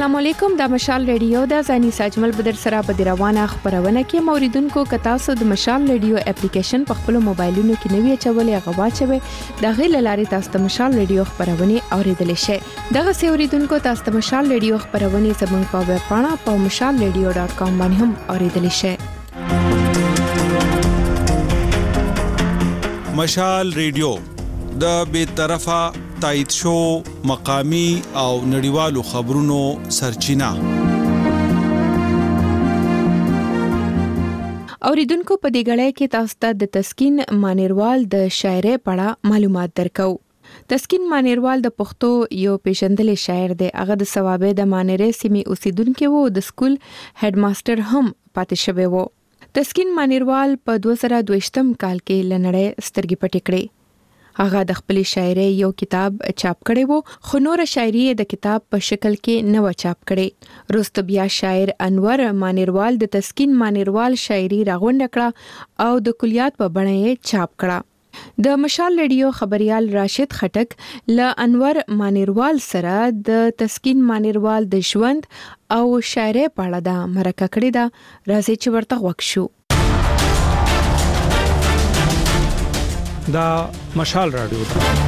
السلام علیکم د مشال ریډیو د زانی ساجمل بدر سره په روانه خبرونه کې موریدونکو کتاسو د مشال ریډیو اپلیکیشن په خپل موبایلونو کې نوی چولې غواچوي د غیل لاري تاسو د مشال ریډیو خبرونه اوریدل شي دغه سیوریدونکو تاسو د مشال ریډیو خبرونه زموږ په ویب پاڼه په mashalradio.com باندې هم اوریدل شي. مشال ریډیو د بې طرفه تایید شو مقامی او نړیوالو خبرونو سرچینه. اوریدونکو په دې غړې کې تاسو ته د تسکین مانیروال د شاعرۍ په اړه معلومات درکو. تسکین مانیروال د پښتو یو پیژندل شاعر دی. هغه د ثوابه د مانیرې سیمې اوسیدونکو وو. د سکول هډ ماستر هم پاتې شوی وو. تسکین مانیروال په 2022 کال کې لنړې سترګې پټې کړې. هغه د خپل شاعرۍ یو کتاب چاپ کړی وو خو نور شاعري د کتاب په شکل کې نو چاپ کړي. وروسته بیا شاعر انور مانیروال د تسکین مانیروال شاعري راغونډ کړه او د کلیات په بڼه یې چاپ کړه. د مشال ریډیو خبريال راشد خټک ل انور مانیروال سره د تسکین مانیروال د ژوند او شاعرۍ په اړه د مرکه کړې ده. راځي چې ورته وښیو. دا مشال رادیو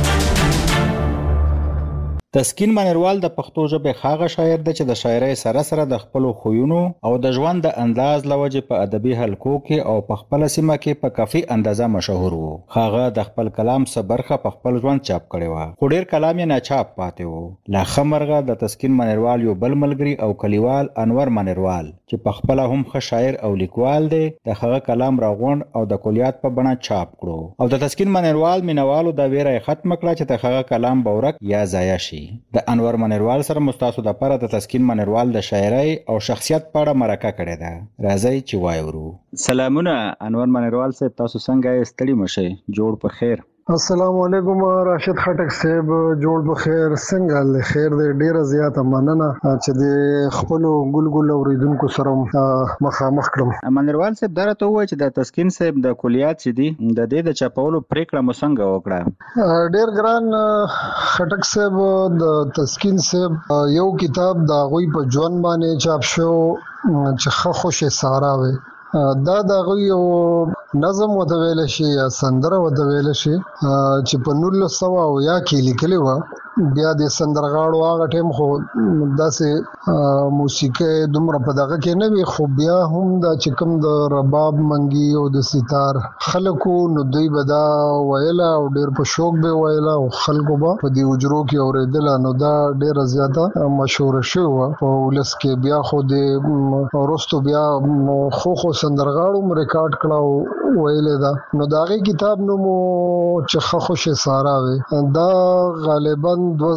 تسکین مانیروال د پښتو ژبې خاغه شاعر دی چې د شاعرۍ سره سره د خپل خویونو او د ژوند د انداز لوجه په ادبي حلقو کې او په خپل سیمه کې په کافي اندازه مشهور وو. خاغه د خپل کلام صبرخه په خپل ژوند چاپ کړي و. خو ډیر کلام یې نه چاپ پاتې وو. لا خمرغه د تسکین مانیروال یو بل ملګری او کلیوال انور مانیروال چې په خپل هم ښه شاعر او لیکوال دی د خاغه کلام راغوند او د کلیات په بڼه چاپ کړو. او د تسکین مانیروال مینوالو د ویره ختم کړه چې د خاغه کلام بورک یا ضایع شي. د انور مانیروال سره مستاسو د پاره د تسکین مانیروال د شاعرۍ او شخصیت په اړه مرکه کړې ده. راځي چې وایو. سلامونه انور مانیروال صاحب، تاسو څنګه ستړي مشه؟ جوړ په خیر. السلام علیکم راشد خټک صاحب، جوړ بخیر، څنګه له خیر دې ډیره زیاته مننه چې د خپل ګلګل اوریدونکو سره مخامخ کړم. مانیروال صاحب درته وای چې د تسکین صاحب د کلیات چې دي د دې د چاپولو پریکړه مو څنګه وکړه؟ ډیر ګران خټک صاحب، د تسکین صاحب یو کتاب د غوی په ژوند باندې چاپ شو چې ښه خوشې سارا وي. دا دغه یو نظم وته ویل شي یا سندره وته ویل شي چې په 1900 کې لیکلی و. بیا د سندرغاړو هغه ټیم خو داسې موسیقي دومره په دغه کې نه وي، خو بیا هم دا چې کوم د رباب منګي او د ستار خلکو نو دوی به دا ویله او ډیر په شوق به ویله او خلکو به په دې اجرو کې اوریدل. نو دا ډیره زیاته مشهور شو په ولس کې. بیا خو د ورستو بیا خو سندرغاړو ریکارډ کړه ویلې دا. نو داغه کتاب نو چې خوشې سارا وي. دا غالبا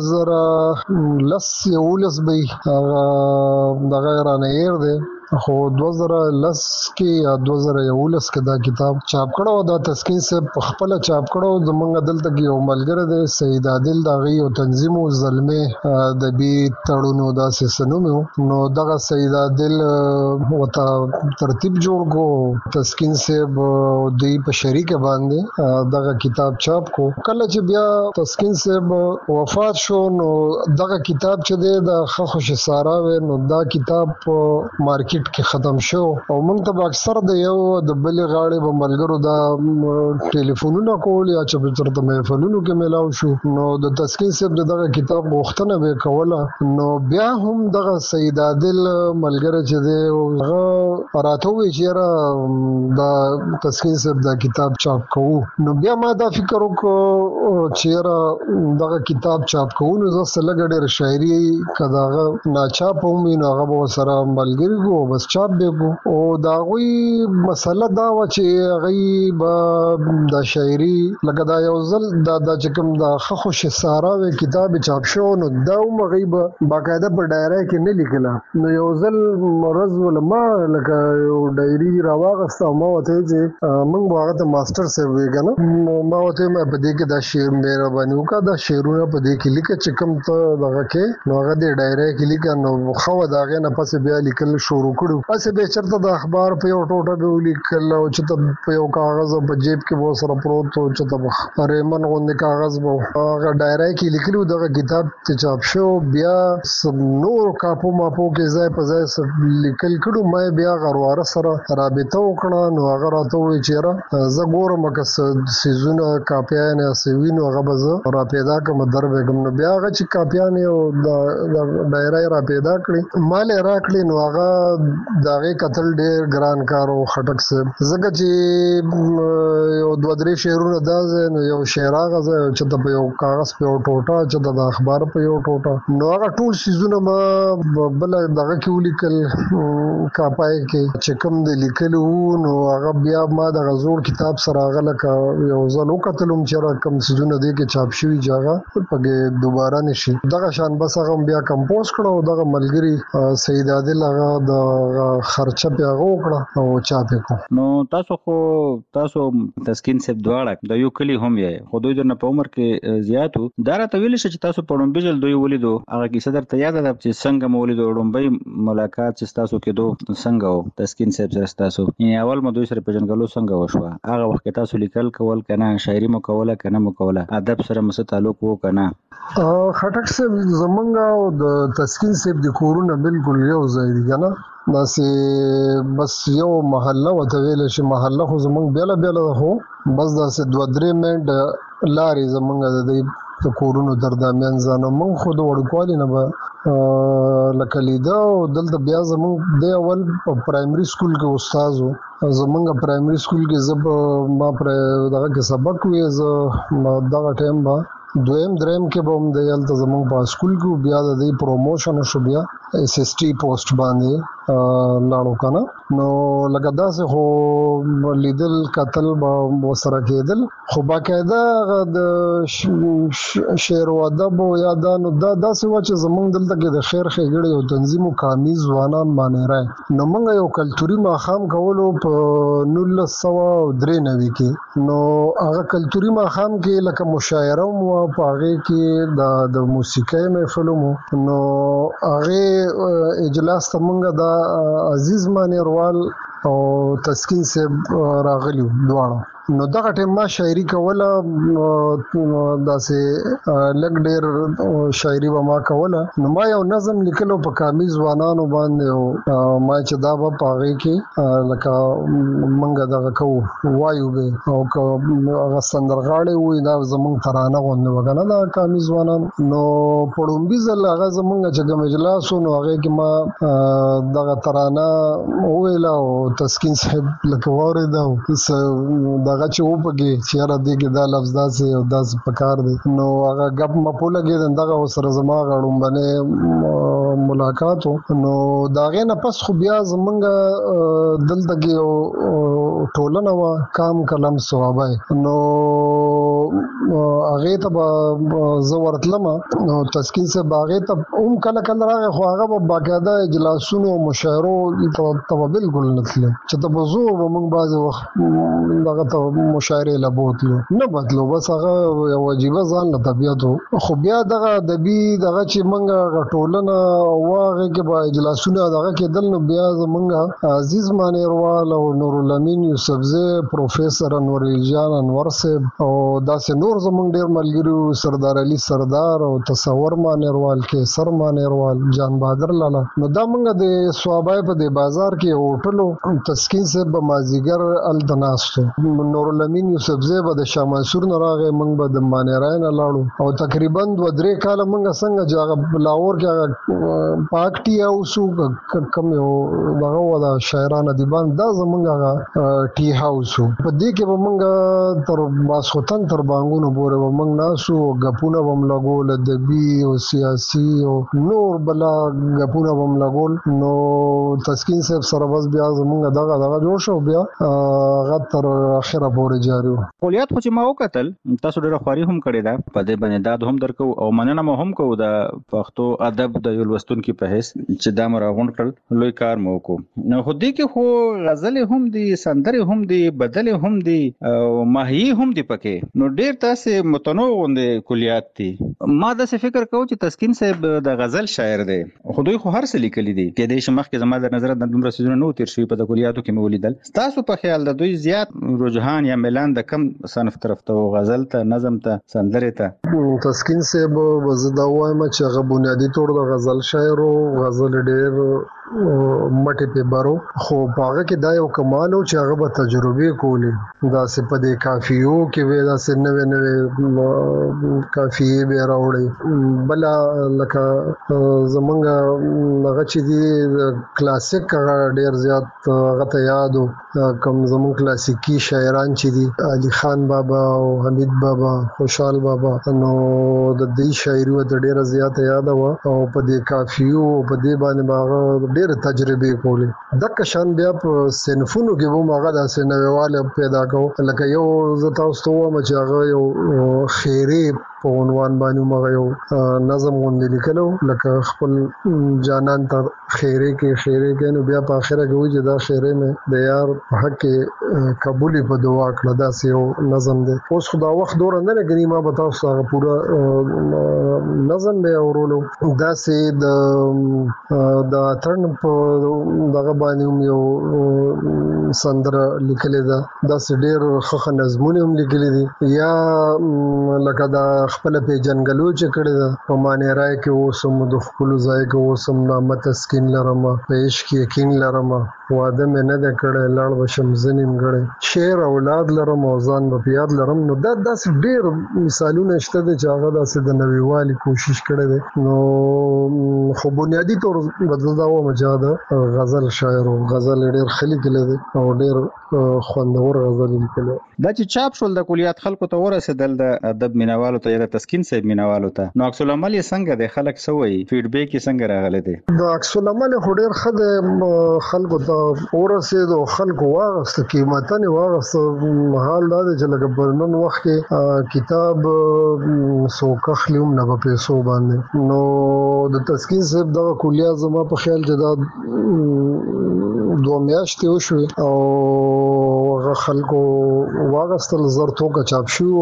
2010 به د غیرانه ير دی، خو 2010 کې یا 2011 کې دا کتاب چاپ کړو. دا تسکین صاحب په خپل چاپ کړو. زمونږ دلته کې یو ملګری دی سید عادل، دا غي او تنظیم او زلمه د بي تړونو دا سنومو. نو دغه سید عادل وتا ترتیب جوړ کو، تسکین صاحب دوی په شریک باندې دغه کتاب چاپ کو. کله چې بیا تسکین صاحب وفات شو نو دغه کتاب چې دی د خوش سارا و نو دا کتاب مارکیټ کې ختم شو. او موږ ته اکثر د یو د بل غاړې په ملګرو دا ټلیفونونه کول یا چې ترته محفلونو کې ملاو شو. نو د تسکین صاحب دغه کتاب غوښتنه به کوله. نو بیا هم دغه سید عادل ملګری چې دی هغه راته وی چې دا تسکین صاحب دا کتاب چاپ کوو. نو بیا ما دا فکر وکړ چې دغه کتاب چاپ کوو نو زه لږ ډېر شاعري کداغه ناچاپ هم نو هغه سره ملګری کو بس چاپ به کو. او دا غوي مسله دا و چې غي د شاعري لکه دا یو ځل دا چې کوم د خوش سارا و کتاب چاپ شو نو دا مغيب باقاعده په ډایری کې نه لیکله. نو یو ځل مرز ولما لکه یو ډایری راوغسته ما وته چې موږ هغه ته ماستر سیو وګنه ما وته په دې کې دا شعر مهرباني وکړه، دا شعرونه په دې کې لیکه چې کوم ته دغه کې نو هغه د ډایری کې لیکه. نو خو دا غنه پس بیا لیکل شروع کړو. اسه به چرته د اخبار په یو ټوټه به ولیکل او چې په یو کاغذ په جیب کې وو سره پروت او چې ریمن غوندې کاغذ وو هغه ډایری کې لیکلو دغه کتاب چې چاپ شو. بیا نور کاپو ماپو کې ځای په ځای لیکل کړو. مې بیا غرواره سره رابطه وکړه نو هغه راته وی چې را زه ګورم که سيزونه کاپیان سوینو هغه به زه را پیدا کوم دربګم. نو بیا هغه چې کاپیان او د ډایری را پیدا کړی مال راکړي نو هغه دغه قتل ډیر ګران کار او خټک سه زګه چې یو دوه درې شعرونه دازه نو یو شعر هغه چې د یو کاغذ په ټوټه چې د اخبار په یو ټوټه نو هغه ټول سيزونه ما بل دغه کې ولیکل کاپای کې چې کوم د لیکلو نو هغه بیا ما د غزور کتاب سره هغه لکه یو ځل وکتلم چې را کوم سيزونه دي کې چاپ شوی ځای په دوباره نشي دغه شان بس هغه بیا کمپوز کړو. دغه ملګری سید عادل هغه د خرچه په هغه وکړه او چاپ کړو. نو تاسو تسکین صاحب دواړه د یو کلی هم یې خو دوی درنه په عمر کې زیاتو دا راته ویل شي چې تاسو په ډومبي جل دوی ولیدو هغه کیسه درته یاد ده چې څنګه مو ولیدو ډومبي ملاقات چې تاسو کې دوه څنګه وو تسکین صاحب سره تاسو یې اول مو دوی سره پیژنګلو څنګه وشو هغه وخت تاسو لیکل کول کنه شاعري مو کوله کنه مو کوله ادب سره مس تعلق وو کنه خټک صاحب زمونږ او د تسکین صاحب د کورونه بالکل یو ځای دي کنه داسې بس یو محله وته ویل شي محله خو زمونږ بیل هو بس داسې 2-3 منټ لارې زمونږ د کورونو درمیان ځانو مونږ خو د وړکوالي نه به لکه لیدا او دلته بیا زمونږ د اول په پرایمري سکول کې استاد وو. زمونږ پرایمري سکول کې ما پر دغه کې سبق وې دغه ټایم با دویم دریم کې به هم د یلته زمونږ په سکول کې بیا د پروموشن شو بیا اس اس ټي پوسټ باندې لاړو کنه نو لکه داسې خو لیدل قتل به وسره کېدل خو باقاعده د شعر او ادب او یادانو داسې و چې زمونږ دلته کې د خیر ښېګړې او تنظیم او قامي ځوانان باندې راي نو موږ یو کلتوري ماښام کولو په 1993 کې نو هغه کلتوري ماښام کې لکه مشاعره مو په هغه کې د موسیقۍ محفل مو نو هغه اجلاس ته موږ د عزیز مانیروال او تسکین صاحب راغلیو دواړه نو دغه ټیم ما شاعري کوله داسې لګ ډېر شاعري به ما کوله نو ما یو نظم لیکلو په کامي ځوانانو باندې او ما چې دا به په هغې کې لکه منګه دغه کوو وایو به او هغه سندرغاړې وي دا زمونږ ترانه غوندې وه که نه دا کامي ځوانان نو په ړومبي ځل هغه زمونږ چې کوم اجلاس و نو هغې کې ما دغه ترانه وویله او تسکین صاحب لکه واورېده هغه چې وپږي چې یاره دې کې دا لفظ داسې او داسې پکار دی نو هغه ګپ مپو لګېدل دغه ورسره زما هغه ړومبنی ملاقات و نو د هغې نه پس خو بیا زمونږ دلته کې یو ټولنه وه کام کلم صوابی نو هغې ته به زه ورتلم نو تسکین صاحب هغې ته هم کله کله راغی خو هغه به باقاعده اجلاسونو مشاعرو ته به بالکل نه تلم چې ته به زو به مونږ بعضې وخت دغه ته مشاعرې له بوتلو نه بتلو بس هغه یو عجیبه ځان له طبیعت و خو بیا دغه ادبي دغه چې مونږ هغه ټولنه وه هغې کې به اجلاسونه دغه کېدل نو بیا زمونږ عزیز مانیروال او نورالامین یوسفزی پروفیسر انور جان انور صاحب او داسې نور زمونږ ډېر ملګري سردار علي سردار او تصور مانیروال کیسر مانیروال جان بهادر لالا نو دا مونږ د صوابی په دې بازار کې هوټلو تسکین صاحب به مازدیګر هلته ناست نورالامین یوسفزی به د شاه منصور نه راغی موږ به د مانیرای نه لاړو او تقریبا 2-3 کاله موږ څنګه چې هغه لاهور کې هغه پاک ټي هاوس کوم یو دغه و د شاعران ادیبان دا زمونږ هغه ټي هاوس په دې کې به موږ تر ماسخوتن تر بانګونو پورې به موږ ناسو ګپونه به م لګول ادبي او سیاسي او نور بلا ګپونه به م لګول نو تسکین صاحب سره بس بیا زمونږ دغه جوړ شو بیا هغه تر اخره پورې جاری و فعالیت خو چې ما وکتل تاسو ډېره خواري هم کړې ده په دې باندې داد هم درکو او مننه مو هم کوو د پښتو ادب د یو لوستونکي په حیث چې دا مو راغونډ کړل لوی کار مو وکړو نو خو دې کې خو غزلې هم دي سندرې هم دي بدلې هم دي او ماهیې هم دي پکې نو نو ډیر تاسو متنوع غوندې کلیات دي. ما داسې فکر کوم چې تسکین صاحب د غزل شاعر دی، خو دوی خو هر څه لیکلي دي. کې د مخکې زما د نظر د دومره سيزونه نو تیر شوی په د کلیاتو کې مې ولیدل. تاسو په خیال د دوی زیات رجحان یا میلان د کم صنف طرف ته، غزل ته، نظم ته، سندره ته؟ تسکین صاحب زه دا وایم چې هغه بنیادی طور د غزل شاعر او غزل ډیر مټې په بارو، خو هغه کې دا یو کمال او چې هغه به تجربه کولی. دا سه په دې کافیو کې وې دا سه نوې کافیې به راوړي. بل لکه زمونږ هغه چې دی کلاسیک ډیر زیات هغه ته یادو، کوم زمونږ کلاسیکی شاعران چې دي علي خان بابا او حمید بابا، خوشحال بابا، نو د دې شاعري ته ډیر زیات یاد و او په دې کافیو په دې باندې باغ ډېر تجربه کولې. د کشان بیا په صنفونو کې وو ماغه د سنویواله پیدا کو، لکه یو زتا واستو ما چې هغه یو خیری په عنوان باندې مغه یو نظم غوندې لیکلو، لکه خپل جانان تر خیری کې نو بیا په اخره کې وځي چې دا خیری مې د یار په حق کې قبول په دعا کړه. دا یو نظم دی. اوس خدا وخت دور نه لګري، ما بتاو سره پورا نظم به اورولو. دا سي د اترن په دغه باندې یو سندره لیکلې ده. دا ډېر ښه نظمونه هم لیکلي دي. یا لکه دا خپل په جنگلو چې کړی ده په معنی راي کې اوسم د خپل ځای کې اوسم نامه تسکین لرم، په عشق یقین لرم، واده مې نه ده کړی لاړ بشم زنیم غړی، شعر اولاد لرم او ځان په یاد لرم. نو دا داسې ډېر مثالونه شته چې هغه داسې د نویوالي کوشش کړی دی. نو خو بنیادی طور بدل دا و مجاده غزل شاعر او غزل ډېر خلی کړي دي او ډېر خوندور غزل لیکلي. دا چې چاپ شول د کلیات خلکو ته ورسېدل د ادب مینوالو ته یا د تسکین صاحب مینوالو ته، نو عکس العمل یې څنګه دی؟ خلک څه وایي؟ فیډبیک یې څنګه راغلی دی؟ د عکس العمل خو ډېر ښه دی، خلکو ته ورسېد او خلکو واغسته، قیمتونه واغسته. حال دا دی چې لکه په نن وخت کې کتاب څوک اخلي هم نه په پیسو باندې. نو د تسکین صاحب دغه کلیات زما په خیال چې دا 2 میاشتې وشوې او هغه خلکو واغستل، زر توګه چاپ شو،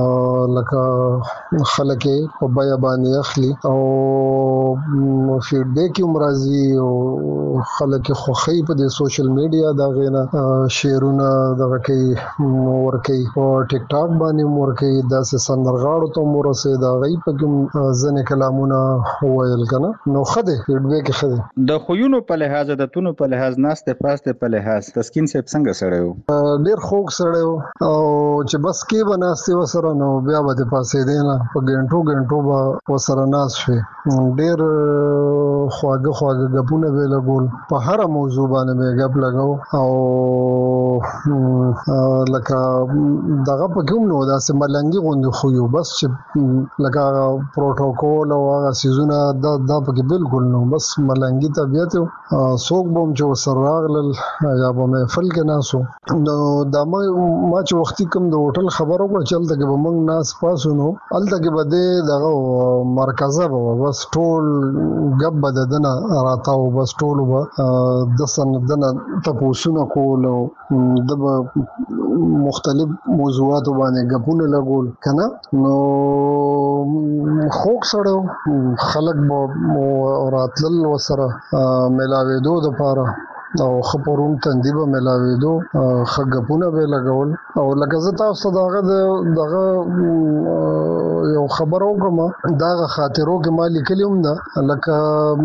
لکه خلک په بیا باندې اخلي او فیډبیک هم راځي او خلک خوښي په دې سوشل میډیا دا غینا شیرونه دغه کې ورکي او ټیک ټاک باندې ورکي. داسې سندرغاړو ته ورسې دا غي په کوم ځنې کلامونه وویل کنه. نو خده فیډبیک خده د خوونو په لحاظ، د تونو په لحاظ، ناسته پاسته په لحاظ تسکین صاحب څنګه سره و؟ ډیر خوږ سره او چې بس کې بناسته وسره نو بیا به پاسې دینا په ګنټو به وسره ناس شي. ډیر خواږه غپونه به لګول، په هر موضوع باندې به غپ لګاو او لکه دغه په کوم نو داسې ملنګي غوندې خو یو بس چې لکه پروتوکول او هغه سيزونه دا په بالکل نو بس ملنګي طبيعت څوک بوم چې سره راغلل یا به محفل کې ناسو. نو دا ما چې وختي کوم د هوټل خبرو کو چلته کې به موږ ناس پاسونو الته کې بده دغه مرکزه به بس ټول غب بددنه راتاو، بس ټول به د سندنه تاسو کول او د مختلف موضوعات باندې غپونه لګول کنه. نو خوک سره خلک به راتلل وسره ملاوي د پاره او خبرون تندیبه ملاویدو، خګپونه به لګول او لکه زه تاسو دغه یو خبرو کوم دغه خاطرو کې ما لیکلم دا لکه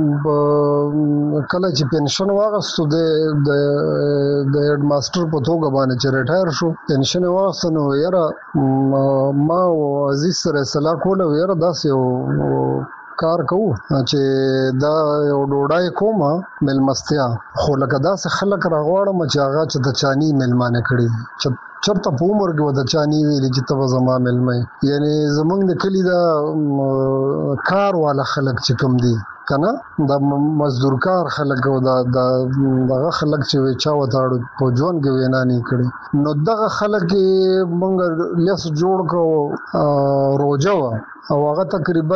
کله چې پنشن واغستو د هډ ماستر په توګه باندې چې ریټایر شو، پنشن واغستو نو یاره ما عزیز سره صلاح کوله یاره داسې کار کوو چې دا یو ډوډۍ کومه ملمستیا، خو لکه داسې خلک راغواړم چې هغه چې د چانی ملمانه کړي چرته په عمر کې ودا چانی ویلې چې تاسو زما ملمه، یعنی زمونږ د کلی دا کار والا خلک چې کوم دي کنه د مزدورکار خلک او دغه خلک چې چا وتاړو په ژوند کې وینا نه کړي نو دغه خلک مونږ لیس جوړ کو روزه وا او هغه تقریبا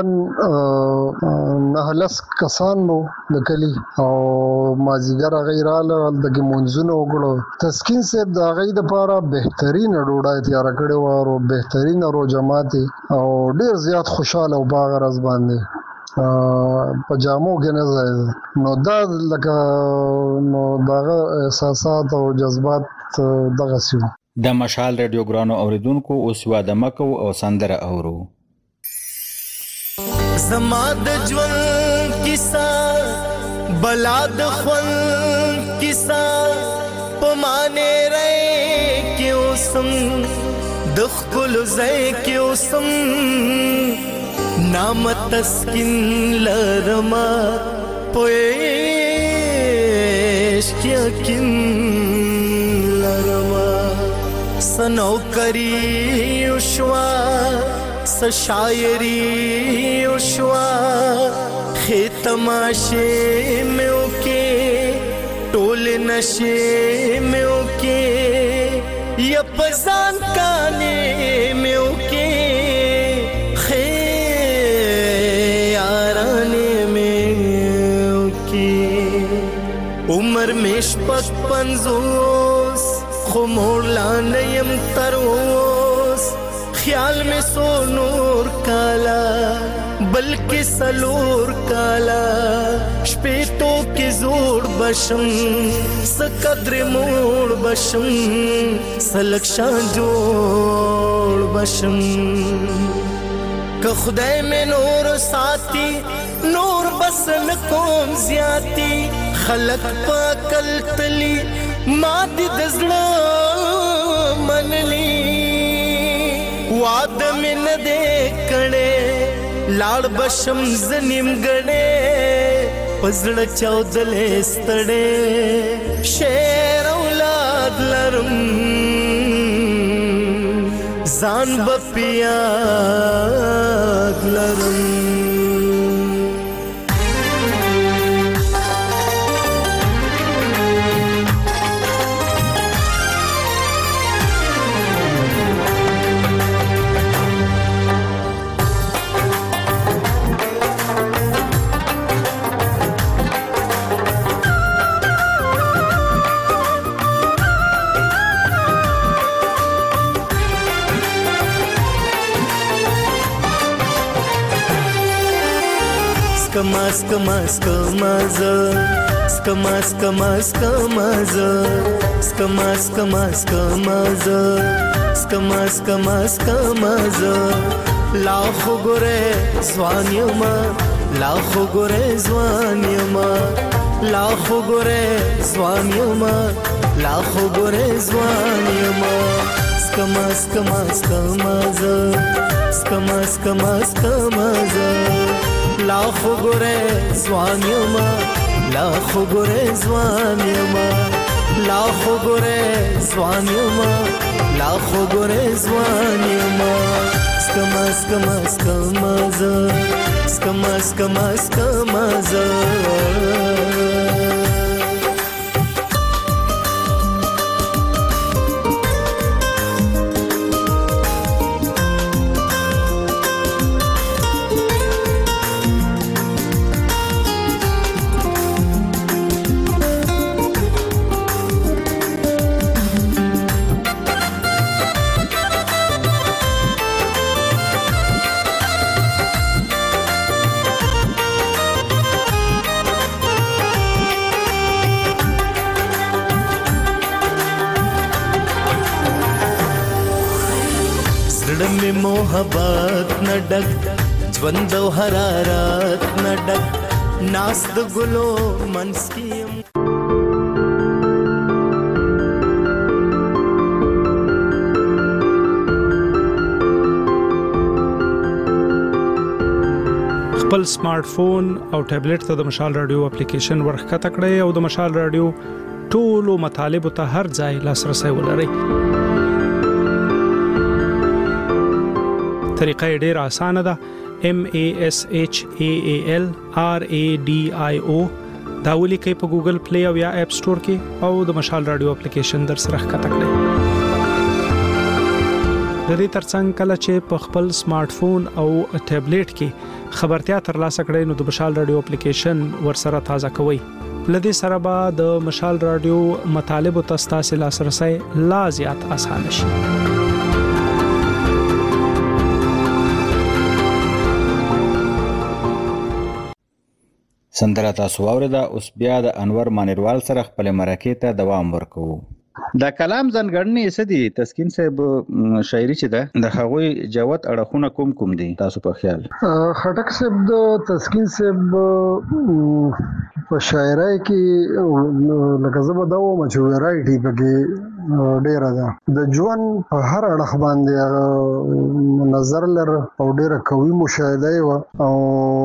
9 کسان نو د کلی او مازیګر غیراله دغه منځونو وګړو تسکین صاحب د غي د لپاره بهترین ډوډۍ تیار کړو او بهترین روزه ماتي او ډیر زیات خوشاله او باغ راز باندې پجامو کې نه ځای نو دا لکه نو دغه احساسات او جذبات دغه سیو د مشال رادیو ګرانو اوریدونکو اوس واده مکو او سندره اورو زما د ژوند کیسه بلا د خوند کیسه پمانه رې کې اوسم د خپل ځای کې اوسم نام تسکین لرما پویش کیا کین لرما سنو کری وشوا س شاعری وشوا ختماشه میو کې ټول نشه میو کې یا پزان کانه میو کې عمر میش 55 خو موړ لانیم تر اوس خیال میں سو نور کالا بلکہ سلور کالا شپیتو کی زور بشم سقدر موڑ بشم سلکشان جوڑ بشم کہ خدای میں نور ساتھی نور بسن کوم زیاتی خلق پاکل تلی مادی دزڑا منلی وعد میں نہ دیکھنے لاڑ بشم زنیم گڑے پزڑ چودلے ستڑے شیر اولاد لرم زان بپیاد لرم لاخو گره زوانیما لاخو گره زوانیما لاخو گره زوانیما لاخو گره زوانیما لاخو گره زوانیما لاخو گره زوانیما لاخو گره زوانیما لاخو گره زوانیما skamaza मोहब्बत न डग ज्वंद हरारत न डग नास्त गुलो मनस्कीम خپل سمارټ فون او ټابلیټ ته د مشال رادیو اپلیکیشن ورخکته کړئ او د مشال رادیو ټولو مطالب ته هر ځای لاسرسي ولرئ. طریقه ډیره اسانه ده. MASHAALRADIO دا ولیکئ په ګوګل پلی او یا اپ سٹور کې او د مشال رادیو اپلیکیشن در سره ښکته کړئ. د دې ترڅنګ کله چې په خپل سمارټ فون او ټابلیټ کې خبرتیا ترلاسه کړئ نو د مشال رادیو اپلیکیشن ورسره تازه کوئ. لدې سره به د مشال رادیو مطالب او تاسو لاسرسي لا زیات اسانه شي. سندره تاسو واورېده. اوس بیا د انور مانیروال سره خپل مرکه ته دوام ورکوو. د کلام ځانګړنې څه دي؟ تسکین صاحب شاعري چې ده د هغوی جوت اړخونه کوم دي تاسو په خیال؟ خټک صاحب د تسکین صاحب په شاعرۍ کې لکه زه به دا وایم چې ویرایټي پکې ډېره ده. د ژوند په هر اړخ باندې نظر لر او ډېره قوي مشاهده یې وه او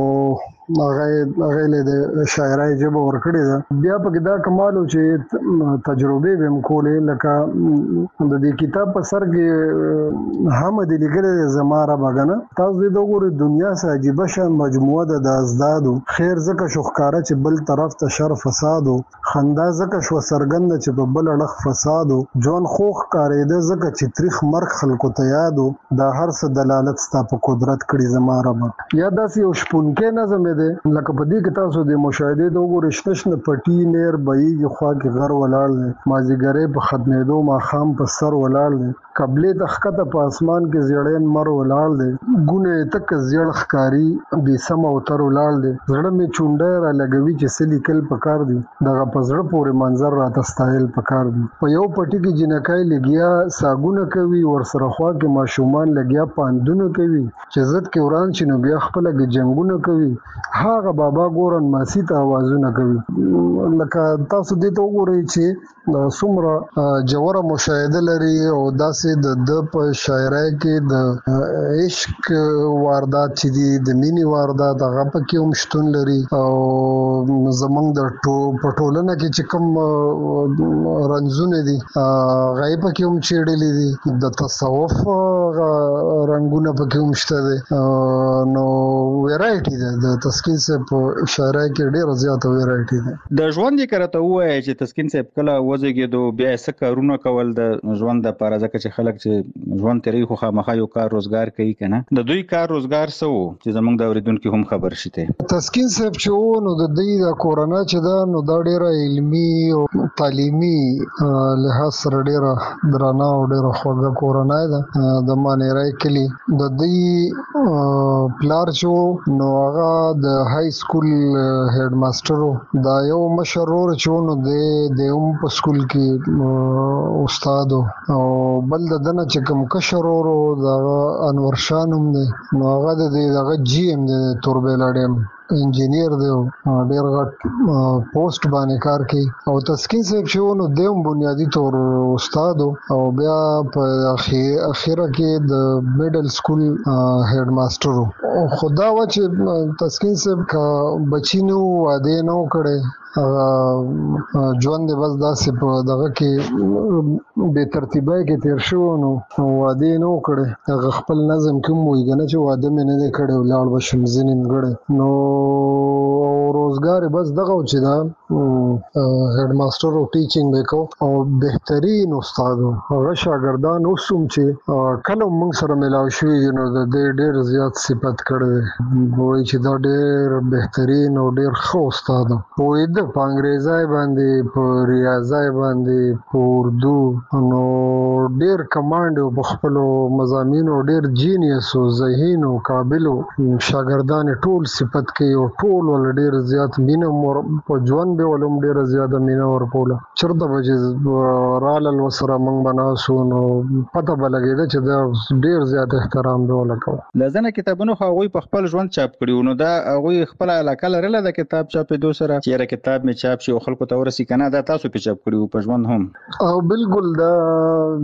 هغه له شاعرۍ ژبه ورکړې ده. بیا پکې دا کمال و چې تجربې به هم کولې، لکه د دې کتاب په سر کې هم دې لیکلي زما ربه ګنه تاسو دې وګورئ دنیا څه عجیبه شان مجموعه ده د ازدادو، خیر ځکه شو ښکاره چې بل طرف ته شر فسادو، خندا ځکه شو څرګنده چې په بل اړخ فسادو، ژوند خو ښکارېده ځکه چې تریخ مرګ خلکو ته یادو، دا هر څه دلالت ستا په قدرت کړي زما ربه. یا داسې یو شپونکی نظم دی لکه په دې کې تاسو د مشاهدې د وګورئ شنه شنه پټي نیر بهیږي خوا کې غر ولاړ دی، مازدیګری په ختمېدو ماښام په سر ولاړ دی، قبلې د ښکته په اسمان کې زیړی مر ولاړ دی، ګونه یې تک زیړ ښکاري بې سمه او تر ولاړ دی، زړه مې چونډی را لګوي چې څه لیکل پکار دي، دغه په زړه پورې منظر راته ستایل پکار دي. په یو پټي کې جنکۍ لګیا ساګونه کوي، ورسره خوا کې ماشومان لګیا پاندونه کوي، چې ضد کې وران شي نو بیا خپله کې جنګونه کوي، هغه بابا ګورن ماسی ته آوازونه کوي. لکه تاسو دې ته وګورئ چې څومره جوړه مشاهده لري او داسې د په شاعرۍ کې د عشق واردات چې دي د مینې واردات هغه پکې هم شتون لري او زمونږ د په ټولنه کې چې کوم رنځونه دي هغه پکې هم چیړلي دي، د تصوف رنګونه پکې هم شته دي. نو ویرایټي ده د تسکین صاحب په شاعرۍ کې ډېره زیاته ویرایټي ده. د ژوند یې که راته ووایې چې تسکین صاحب کله وزېږېدو بیا یې څه کارونه کول د ژوند دپاره، ځکه چې خلک چې ژوند تېروي خو خامخا یو کار روزګار کوي که نه، د دوی کار روزګار څه و چې زموږ د اورېدونکي هم خبر شي ته؟ تسکین صاحب چې و نو د دوی د کورنۍ چې ده نو دا ډېره علمي او تعلیمي لحاظ سره ډېره درانه او ډېره خوږه کورنۍ ده. د مانیری کلي د دوی پلار چې و نو هغه د های سکول هیډ ماسټر و، دا یو مشر ورور چې و نو د هم په سکول کې استاد او بل د دنه چې کوم کشر ورو دغه انور شاه نوم دی نو هغه د دغه جی ایم دی توربیل اډیم انجینیر دی ډېر غټ پوسټ باندې کار کوي. او تسکین صاحب چې و نو دی هم بنیادي طور استاد او بیا په اخره کې د میډل سکول هیډ ماسټر و. خدا و چې تسکین صاحب کا بچی نو واده نه وکړي ژوند بس داسې په دغه کې بې ترتیبۍ کې تیر شو نو واده نه وکړي، هغه خپل نظم کې هم وایي که نه چې واده مې نه دی کړی ولاړ به شم زه نیمګړی. نو روزګار بس دغه و چې دا هیډ ماسټر او ټیچینګ به کو او بهترین استاد و. هغه شاګردان اوس هم چې کله موږ سره میلاو شوي دي نو د دې ډېر زیات صفت کړی دی، وایي چې دا ډېر بهترین او ډېر ښه استاد و. پوهېده په انګریزۍ باندې په ریاضۍ باندې په اردو نو ډېر کمانډ و په خپلو مضامینو، ډېر جینیس و ذهین و قابل و. شاګردان ټول صفت کوي او ټول ول ډېر زیات مینه په ژوند به ولوم ډېره زیاته مینه ورکوله. چېرته به چې رالل ورسره موږ به ناست وو نو پته به لګېده چې دا ډېر زیات احترام به وله کوه. د ځینې کتابونو خو هغوی په خپل ژوند چاپ کړي وو، نو دا هغوی خپله علاقه لرله د کتاب چاپېدو سره چې یاره کتاب مې چاپ شي او خلکو ته ورسي که نه، دا تاسو پې چاپ کړي وو په ژوند هم؟ او بالکل دا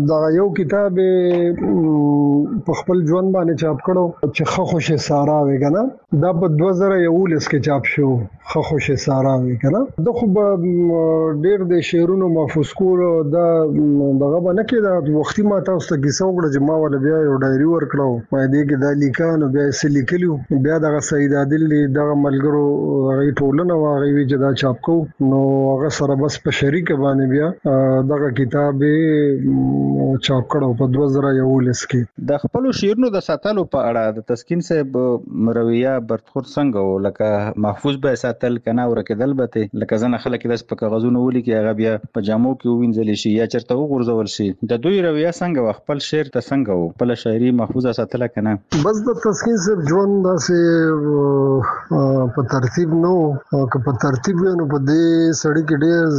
دا یو کتاب په خپل ژوند باندې چاپ کړو چې خو خوشي سارا وی کنه دا په 2011 کې چاپ شو خو خوشي سارا وی کنه د خو ډېر د شعرونو محفوظ کول دا دغه باندې کې دا وختي ما تاسو ته کیسه وکړه چې ما ول بیا یو ډایری ورکړو په دې کې د لیکانو بیا سې لیکلو بیا دغه سید عادل دغه ملګرو هغه ټولنه واغې وی چې دا چاپ کو نو هغه سره بس په شریک باندې بیا دغه کتاب چاپ کړو په 2011 کې د خپل شعرونو د ساتلو په اړه د تسکین صاحب مرویه برتخور څنګه و لکه محفوظ به ساتل کنه ورکدل به لکه ځنه خلک د په کاغذونو ولي کې هغه بیا په جامو کې وینځل شي یا چرته وغورځول شي د دوی رویه څنګه و خپل شعر ته څنګه و خپل شاعري محفوظه ساتل کنه بس د تسکین صاحب ژوند داسې په ترتیب نو که په ترتیب نو په دې سړی کې ډېر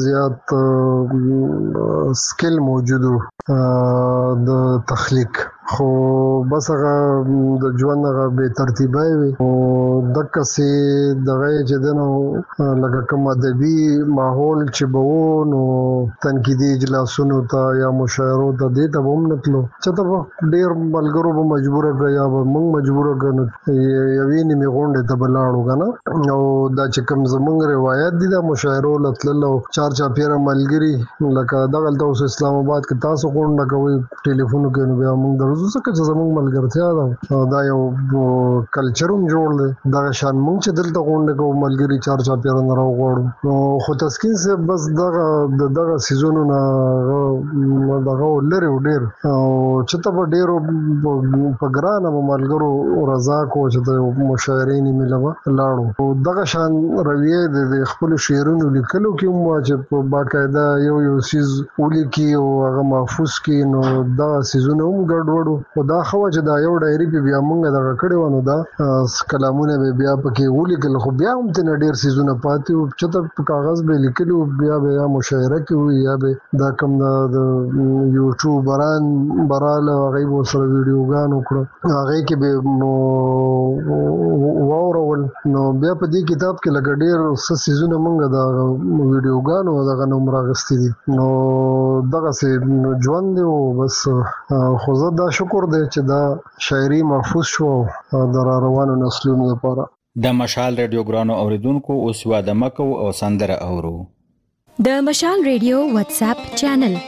زیات سکل موجود د تخلیق خو بس هغه د ژوند هغه به ترتیبای وي او دغه سي دغه چې دنو لکه کوم ادبي ماحول چې بو نو تنقیدي اجلاسونو ته یا مشاعرو ته دې ته هم نتلو چې ته ډیر ملګرو به مجبور کړیا به موږ مجبور کړو یوې نیمه غونډه ته بلاړو کنه او دا چې کوم زمونږ روایت دي د مشاعرو لتللو چار چاپیره ملګری لکه دغه تاسو اسلام آباد کې تاسو غونډه کوي ټلیفون کې نو بیا موږ ځکه چې زموږ ملګرتیا دا یو کلچروم جوړ دی دا شان موږ چې دلته غونډه کوو ملګری چار چاپیره نه راوغواړو نو خو تسکین صاحب بس دغه سیزونو نه دغه لري ډېر او چې ته په ډېرو په ګرانه ملګرو رضا کو چې د مشاعرین ملوا لاړو دغه شان رویه د خپل شعرونو لیکلو کې مو چې په باقاعده یو سیز ولیکي او هغه محفوظ کې نو دا سیزونه هم ګډوډ دا خو چې دا یو ډایری په بیا مونږ دا کړي ونه دا کلامونه به بیا پکې ولیکل خو بیا هم ته ډیر سيزونه پاتې او چې ته کاغذ به لیکلو بیا مشاعره کوي یا به دا کوم د یوټیوب براله هغه و سره ویډیوګانو کړو هغه کې به وورول نو بیا په دې کتاب کې لګ ډیر سيزونه مونږ دا ویډیوګانو دا نوم راغستې دي نو دغه سي ژوند دی او بس خو زه دا شکر دی چې دا شاعري محفوظ شو د روانو نسلونو لپاره د مشال رادیو ګرانو اوریدونکو اوس واده مکو او سندره اورو د مشال رادیو واتس اپ چینل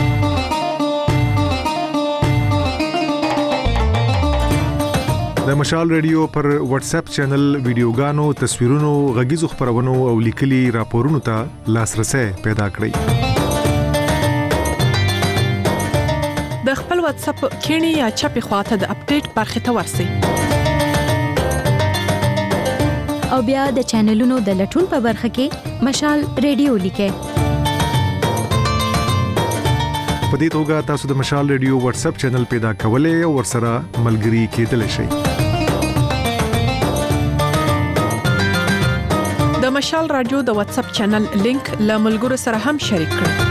د مشال رادیو پر واتس اپ چینل ویډیوګانو تصویرونو غږیزو خبرونو او لیکلي راپورونو ته لاسرسي پیدا کړئ د خپل واتس اپ کینی یا چپی خواته د اپډیټ برخه ته ورسی او بیا د چینلونو د لټون په برخه کې مشال رادیو لیکه په دې توګه تاسو د مشال رادیو واتس اپ چینل پیدا کولای او ورسره ملګري کېدلی شئ د مشال رادیو د واتس اپ چینل لینک له ملګرو سره هم شریک کړئ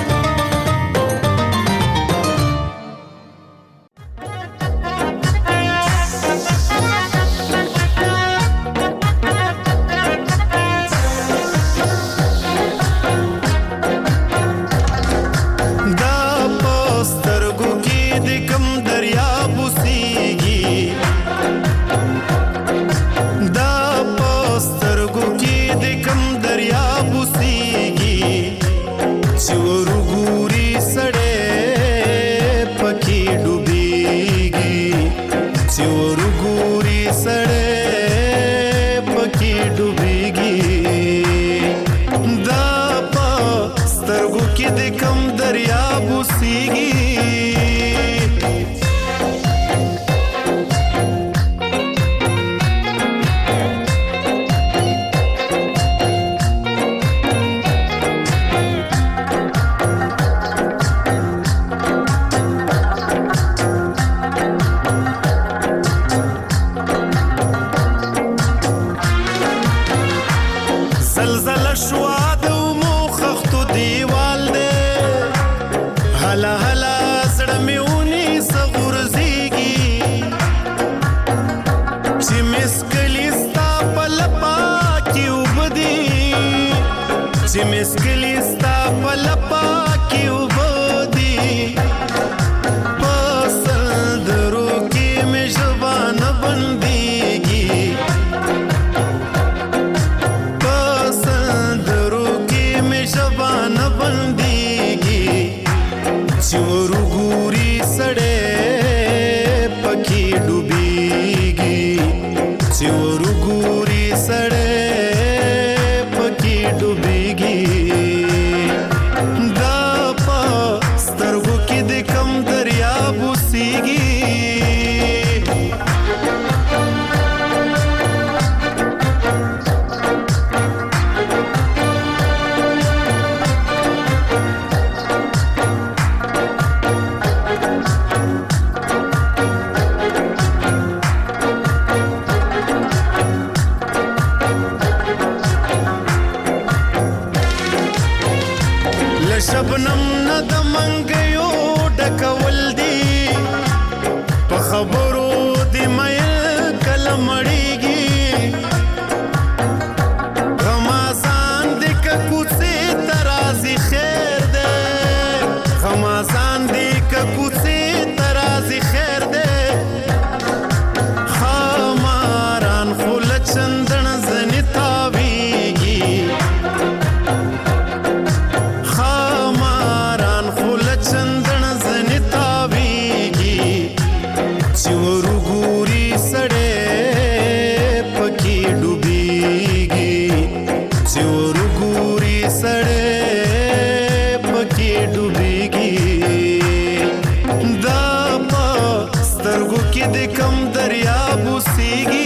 زلزلہ شوا د مو خختو دیوال دے هلا هلا ورګوري سړې پکې ډوبېږي چې ورګوري سړې پکې ډوبېږي دا په سترګو کې د کم دریاب وسیږي شبنم نه د منګیو ډکول دي په خبرو د مې کله مړیږي غمازان د کوڅې ترازی خیر ده غمازان د کوڅې ترازی خیر ده خماران خل چندن زنی تاویږي چندن زنی تاویږي چې ورګوري سړې پکې ډوبېږي چې ورګوري سړې پکې ډوبېږي دا په سترګو کې د کم دریاب وسیږي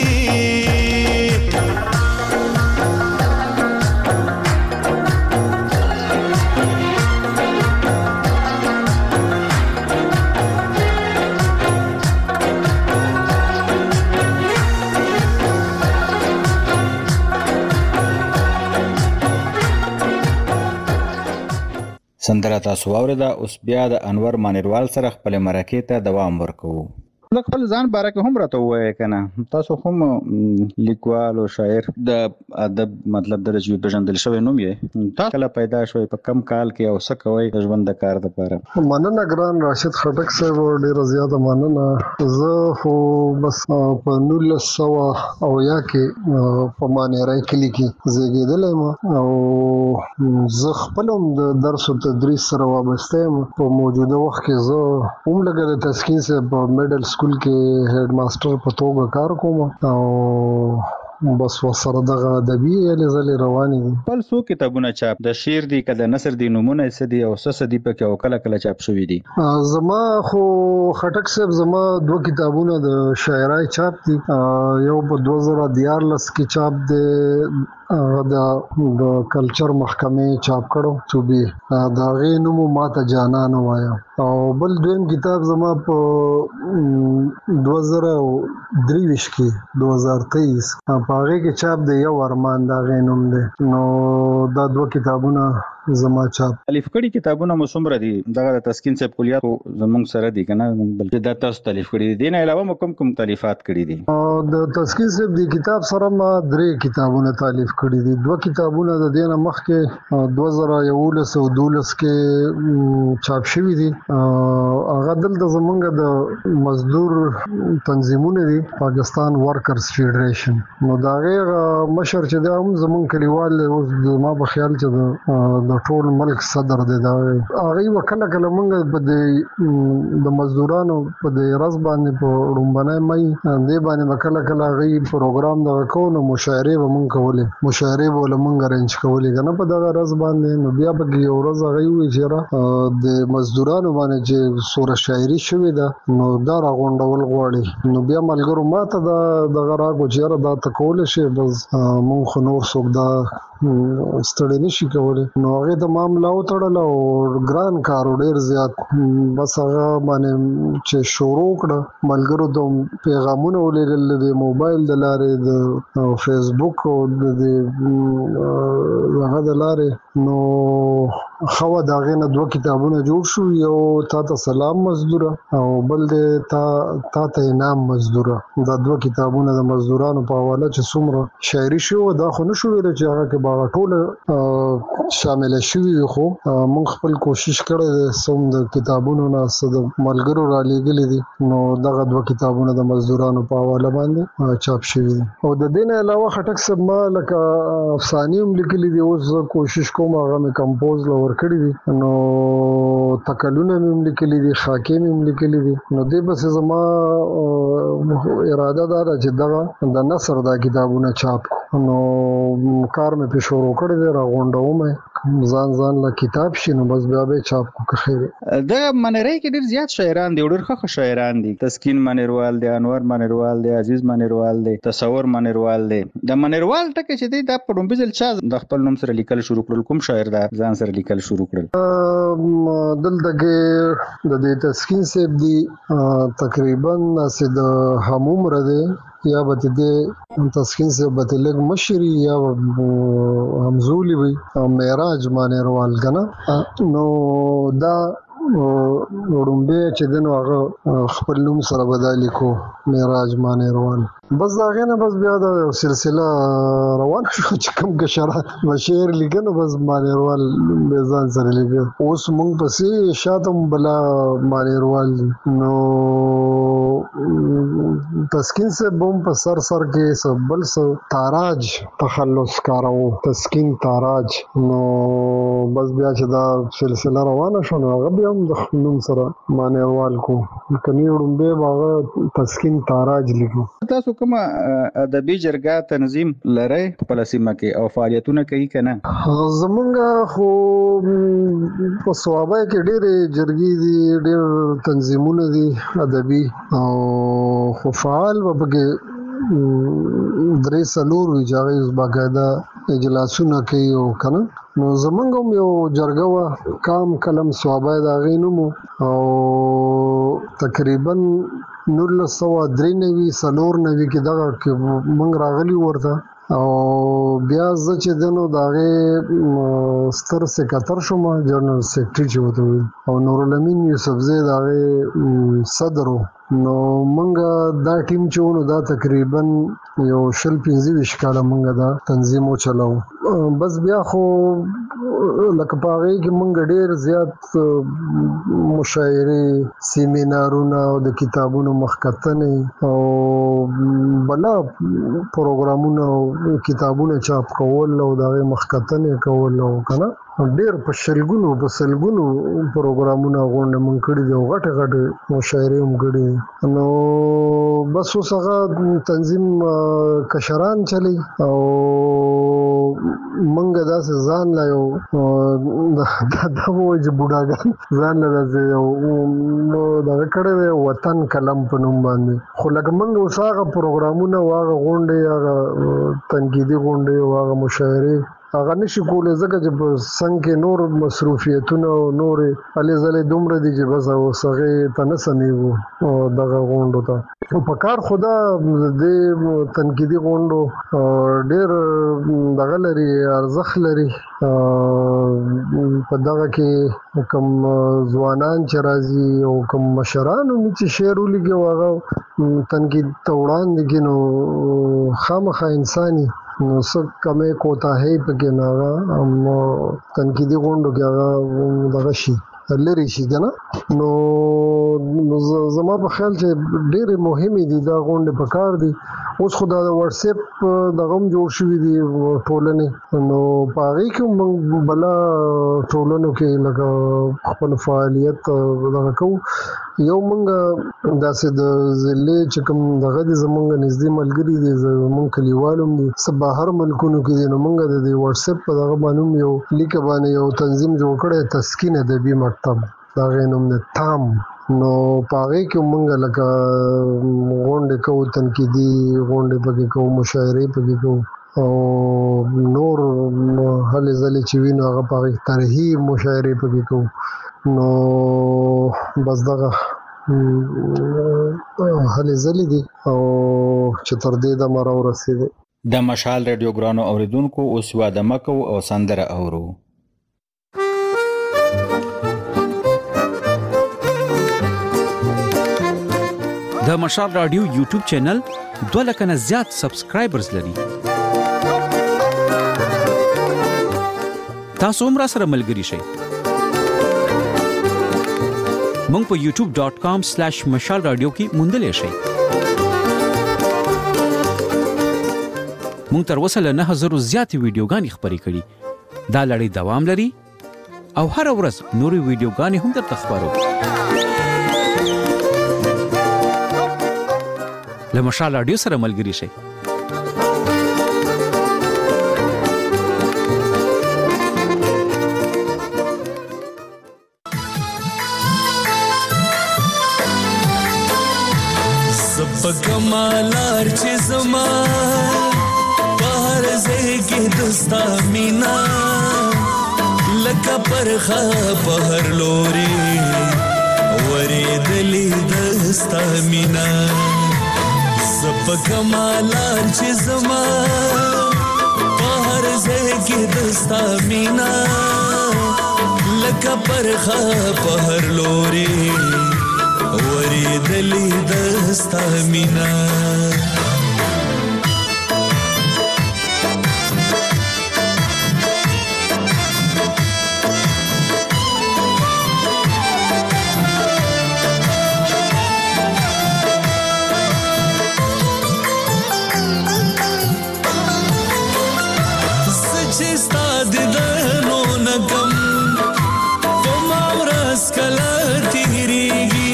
سندره تاسو واورېده. اوس بیا د انور مانیروال سره خپل مرکې ته دوام ورکوو. د خپل ځان باره کې هم راته ووایې که نه، تاسو هم لیکوال او شاعر د ادب مطلب درجه پېژندل شوی نوم یې. تاسو کله پیدا شوی، په کم کال کې او څه کوئ د ژوند د کار دپاره؟ مننه ګران راشد خټک صاحب، ډېره زیاته مننه. زه خو بس په 1900 کې په مانیرای کلي کې زیږېدلی یم او زه خپل هم د درس او تدریس سره وابسته یم. په موجوده وخت کې زه هم لکه د تسکین صاحب په میډل سکول کې هډ ماسټر په توګه کار کوم او بس وسره دغه ادبي لزلې روانې دي. خپل څو کتابونه چاپ د شعر دي که د نثر دي نومونه یې څه دي او څه دي پکې او کله کله چاپ شوي دي؟ زما خو خټک صاحب زما 2 کتابونه د شاعرۍ چاپ دي. یو په 2014 کې چاپ دی، د کلچر محکمې چاپ کړو صوبې، د هغې نوم ماته جانان وایم. او بل دویم کتاب زما په 2023 کې 2023 په هغې کې چاپ دی، یو ارمان د هغې نوم دی. نو دا 2 کتابونه زما چاپ. تالیف کړي کتابونه مو څومره دي؟ دغه د تسکین صاحب کلیات زموږ سره دي که نه، بلکې دا تاسو تالیف کړي دي؟ دې نه علاوه مو کوم تالیفات کړي دي؟ د تسکین صاحب د کتاب سره ما 3 کتابونه تالیف کړي دي. 2 کتابونه د دې نه مخکې 2011 او 2012 کې چاپ شوي دي. هغه دلته زمونږ د مزدور تنظیمونه دي، پاکستان ورکرز فیډریشن. نو د هغې مشر چې دی هم زمونږ کلیوال دی، اوس زما په خیال چې د ټول ملک صدر دی. هغې به کله کله مونږ په د مزدورانو په د ورځ باندې په ړومبنی مۍ دې باندې به کله کله هغې پروګرام دغه کوو، نو مشاعرې به مونږ کولې، مشاعرې به له مونږ ارینج کولې که نه په دغه ورځ باندې. نو بیا پکې یو ورځ هغې ووایي چې د مزدورانو باندې چې سوره شاعري شوې ده نو دا راغونډول غواړي. نو بیا ملګرو ما ته دغه راکړو چې یاره دا ته کولی شې، بس مونږ خو نور څوک دا ستړی نشي کولی. نو هغې ته ما ملا وتړله او ګران کار و ډېر زیات. بس هغه باندې چې شروع کړه، ملګرو ته پیغامونه ولېږل د موبایل د لارې، د فیسبوک او د هغه د لارې. نو ښه وه، د هغې نه 2 کتابونه جوړ شو. یو تا ته سلام مزدوره او بل دی تا ته انعام مزدوره. دا 2 کتابونه د مزدورانو په حواله چې څومره شاعري شوې وه، دا خو نه شو ویلی چې هغه کې به هغه ټوله شامله شوي وي، خو موږ خپل کوشش کړی دی څه هم د کتابونو نه څه د ملګرو رالېږلي دي. نو دغه 2 کتابونه د مزدورانو په حواله باندې چاپ شوي دي. او د دې نه علاوه خټک صاحب ما لکه افسانې هم لیکلي دي. اوس زه کوشش کوم هغه مې کمپوز له ورکړي دي. نو تکلونه مې لیکلي دي، خاکې مې لیکلي دي. نو دې بس زما اراده دا ده چې دغه د نثر دا کتابونه چاپ کو. نو کار مې په شروع کړی دی، راغونډوم ځان له کتاب شي، نو بس بیا به چاپ کو که خیر. د منری کې ډیر زیات شاعران دي، ډیر ښه شاعران دي. تسکین منیروال دی، انور منیروال دی، عزیز منیروال دی، تصور منیروال دی. د منیروال ټکي چې دی دا په لومبي ځل چا د خپل نوم سره لیکل شروع کړل؟ کوم شاعر دا ځان سره لیکل شروع کړل؟ دلته کې د دې تسکین صاحب دی تقریبا ناسې د هموم رده یا به دې تسکین سے به لګ مشری یا همزولی وي معراج مانیروال کنه. نو دا وړومبه چې دنو هغه خپل نوم سره بدلی کو معراج مانیروال. بس دا غنه بس بیا دا سلسله روان شو چې کوم ګشره بشیر لیکنه بس مانیروال به ځان سره لیکه. اوس مونږ پسې شاتم بلا مانیروال. نو تسکین سے بوم په سر کې سبل سو تاراج تخلص کارو، تسکین تاراج. نو بس بیا چې دا سلسله روانه شو نو هغه بیا د نوم سره مانیروال کو کني وړومبه هغه تسکین تاراج لیکو. تاسو کوم ادبي جرګه تنظیم لرئ په سیمه کې او فعالیتونه کوي کنه؟ زمونږ خو په صوابه کې ډېرې جرګې دي، ډېر تنظیمونه دي ادبي، او خو فعال وبګه درې څلور وی جاغې باقاعده اجلاسونه کوي او کنه. نو زمونږ هم یو جرګه وا کام قلم صوابه دا غینمو، او تقریبا 1993 سلور 90 کې دغه موږ راغلی ورته. او بیا زه چې دنو داغه ستر سکرټر شوم، جنرال سیکریټری چې وته، او نور الامین یوسفزی داغه صدر. نو منګه دا ټیم چې ونه دا تقریبا یو 15 کاله منګه دا تنظیم چلاو. بس بیا خو لکه پاره کې منګه ډیر زیات مشاعره، سیمینارونه او د کتابونو مخکتنې او بلا پروګرامونه او کتابونه چاپ کول او دا مخکتنې کول او کنه ډیر په شلګونو په سلګونو پروګرامونه غونډه مونږ کړی دی او غټه مشاعره هم کړی. نو بس اوس هغه تنظیم کشران چلی او مونږ داسې ځان لا یو دا وایي بوډاګان ځان لا داسې یو دا کړی وطن قلم په نوم باندې. خو لکه مونږ اوس هغه پروګرامونه واغه غونډه یا تنقیدي غونډه واغه مشاعره هغه نشي کولای ځکه چې په څنګه کې نور مصروفیتونه او نور علي زله دومره دي چې بس اوسغه تنسنیو او دغه غونډو ته په کار خدا د تنقیدي غونډو ډېر دغه لري ارزښت لري. په دغه کې کوم ځوانان چې راځي او کوم مشران چې شعر ولیکي هغه تنقید توړان دي نو خامخا انساني نو څه کمې کوتاهي پکې نه هم تنقیدي غونډو کې هغه دغه شي لري شي کنه. نو زما په خیال چې ډېر مهمه دي دا غونډه په کار دي. اوس خو دا واتس اپ دغه هم جوړ شوی دی ټولنه، نو پاره کې موږ بلا ټولنو کې لکه خپل فعالیت دغه کو. یو موږ داسې د ضلع چې کوم دغه د زمونږ نږدې ملګری دي زمونږ کلیوالو دي څه بهر ملکونو کې دي، نو موږ د واتس اپ په دغه باندې یو لیک باندې یو تنظیم جوړ کړی تسکین ادبي مکتب دا غینوم د تام. نو پاره کې موږ لکه غونډه کوو، تنقیدي غونډه پکې کوو، مشاعره پکې کوو او نور هلې ځلې چې وینو هغه پاره طرحي مشاعره پکې کوو. نو بس دغه هلې ځلې دي او چې تر دې د مرا ورسېده. د مشال رادیو ګرانو اوریدونکو اوس واده مکو او سندره اورو. د مشال رادیو یوټیوب چینل 2 لک نه زیات سبسکرایبرز لري. تاسو هم را سره ملګري شئ. مونږ په youtube.com/mashalradio کې موندلې شئ. مونږ تر اوسه له 9000 زیاتې ویډیوګانې خپرې کړې. دا لړۍ دوام لري او هر ورځ نوري ویډیوګانې هم درته خبرو. له مشال رادیو سره ملګري شئ. کمالار چې زما بهر زګي دستا مینا لکه پرخه بهر لوري ورېدلې دستا مینا سب کمالار چې زما بهر زګي دستا مینا لکه پرخه بهر لوري ورېدلې دستا مینا سچې ستا دیدنو نه غم په ما ورځ کله تېرېږي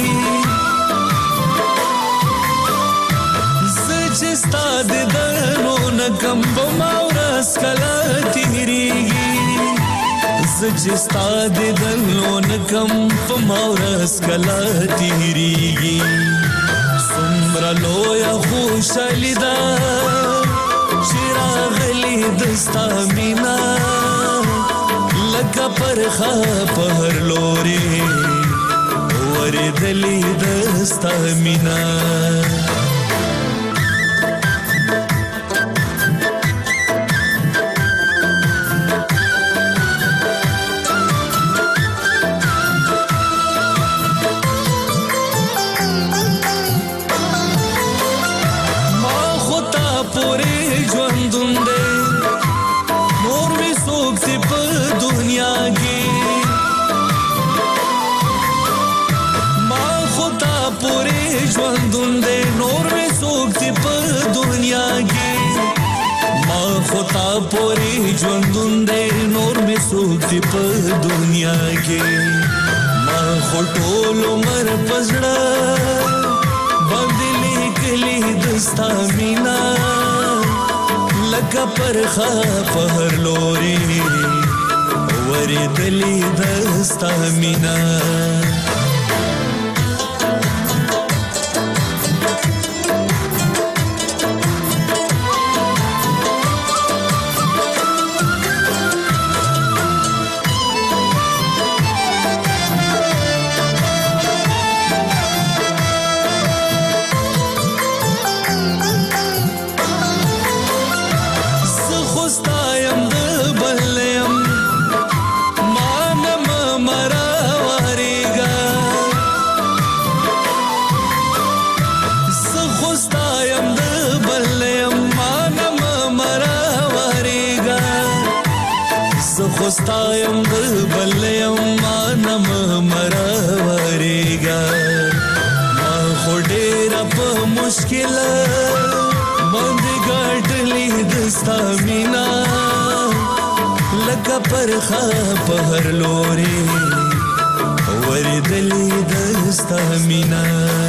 ستا دیدنو نه غم په ما ورځ کله تېرېږي چې ستا دیدنو نه غم په ما ورځ کله تېرېږي څومره لویه خوشحالي ده چې راغلې دستا مینا لکه پرخه په هر لوري ورېدلې دستا مینا ژوندون دې نور مې څوک دې په دنیا کې ما خو تا پورې ژوندون دې نور مې څوک دې په دنیا کې ما خو ټول عمر پزړه باندې لیکلې دستا مینا لکه پرخه په هر لوري ورېدلې دستا مینا خوستایم دل بلیم مانم مراوریگا ما خودیر پا مشکل بند گاٹلی دستا مینا لکا پرخا پہر لوری وردلی دستا مینا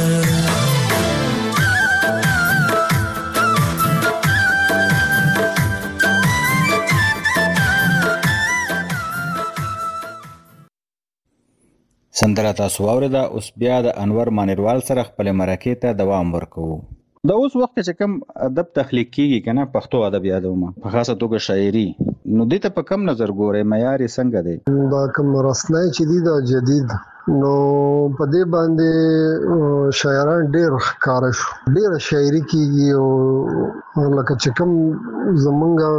سندره تاسو واورېده. اوس بیا د انور مانیروال سره خپل مرکې ته دوام ورکوو. د اوس وخت چې کوم ادب تخلیق کیږي کنه پښتو ادب یادوم په خاصه توګه شاعري نو دې ته په کم نظر ګورې معیار څنګه دی دا کوم رسنۍ چې دی دا جدید نو په دې باندې شاعران ډېر ښکار شو ډېر شاعري کیږي او لکه چې کوم زمونږ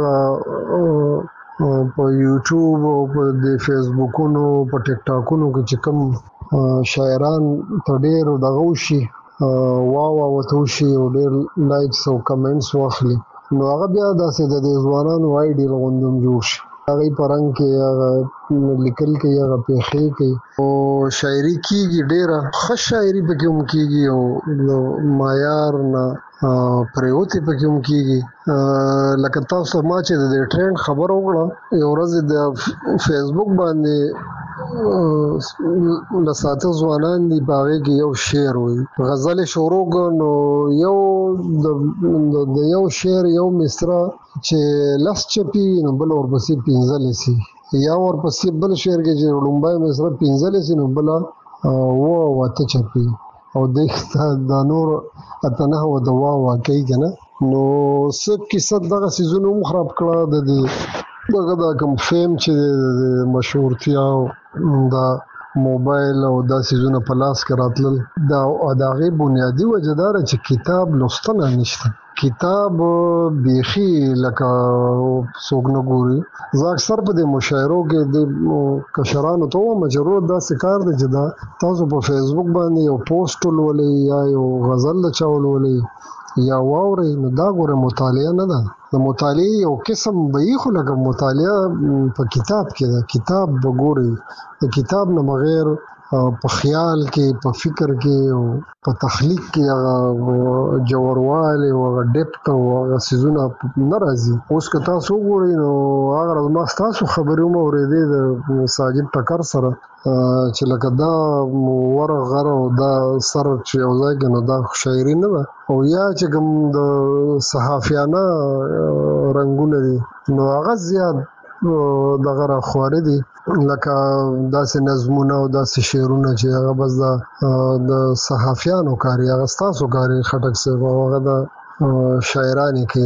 په یوټیوب او په فیسبوکونو په ټیک ټاکونو کې چې کوم شاعران ته ډېر دغه وشي واو وتوشي او ډېر لایکس او کمنټس واخلي نو هغه بیا داسې د ځوانانو آیډیل غوندم جوړ شي هغه پرنګ کې هغه لیکل کې هغه پیخې کې او شاعري کیږي ډېره ښه شاعري پکې هم کیږي او معیار نه پریوتی پکې هم کیږي لکه تاسو ما چې د ټرند خبر وکړه یو ورځ د فیسبوک باندې لساته ځوانان دی باغې کې یو شعر وي غزل شروع نو یو د یو شعر یو مصرع چې لس چپی نو بل ورپسې پنځلسي یا ورپسې بل شعر کې چې لومبای مصرع پنځلسي نو بل واته چپی او د نور اتنه و د واقعي کنه نو سب کې صد دغه سيزونو خراب کړه د دغه د کوم فیم چې مشهورتیا دا موبایل او دا سيزونه په لاس کې راتلل دا دغه بنیادی وجدار چې کتاب لوستل نشته کتاب بیخي لکه سوګنه ګوري زه اکثر په د مشاعرو کې د کشرانو ته مجرور دا سکار دي چې دا تاسو په فیسبوک باندې یو پوسټ ولولئ یا یو غزل چولولئ یا واوري نو دا ګوره مطالعه نه ده د مطالعه یو قسم به خو لکه مطالعه په کتاب کې ده کتاب وګوري د کتاب نه بغیر په خیال کې په فکر کې او په تخلیق کې جوړواله او ډیپت او سيزونه ناراضي اوس که تاسو وګورئ نو هغه ما تاسو خبرو مو ورېدې د ساجد ټکر سره چې لکه دا ورغه او دا سر چې او ځای نو دا شاعري نه او یا چې کوم د صحافیانه رنگونه دي نو هغه زیات دغه راخواره دي لکه داسې نظمونه او داسې شعرونه چې هغه بس د صحافیانو کاری هغه ستاسو کاری خټک سه هغه د شاعرانی کې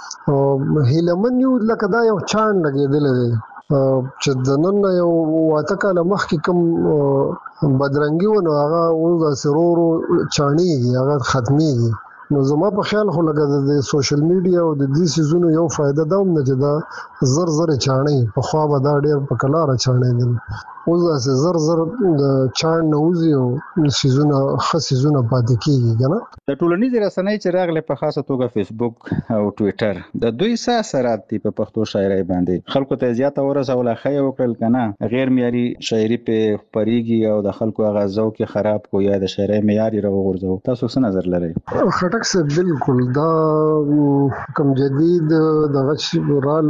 هیلمن یو لکه دا یو چاڼ لګېدل دی چې د نن یو واته کاله مخکې کوم بدرنګي ونه هغه اوس سرورو چاڼيږي هغه ختميږي نو زما په خیال خو لګا د سوشل میډیا او د دې سيزونو یو فائدہ دا هم نه چې دا زر چاڼي په خوا به دا ډېر په کلاره چاڼي دي اوس دا زر د چاڼ نوځي او سيزونه خصيزونه پاتې کیږي کنه د ټولنیزو رسنۍ چې راغله په خاصه توګه فیسبوک او ټوئیټر د دوی اثرات دي په پښتو شاعرۍ باندې خلکو ته زیاته ورسول خې وکړل کنه غیر معیاري شاعري په خبريږي او د خلکو غزو کې خراب کو یا د شاعرۍ معیار راوغورځو تاسو څه نظر لرئ خټک سه بالکل دا کوم جدید دغه رال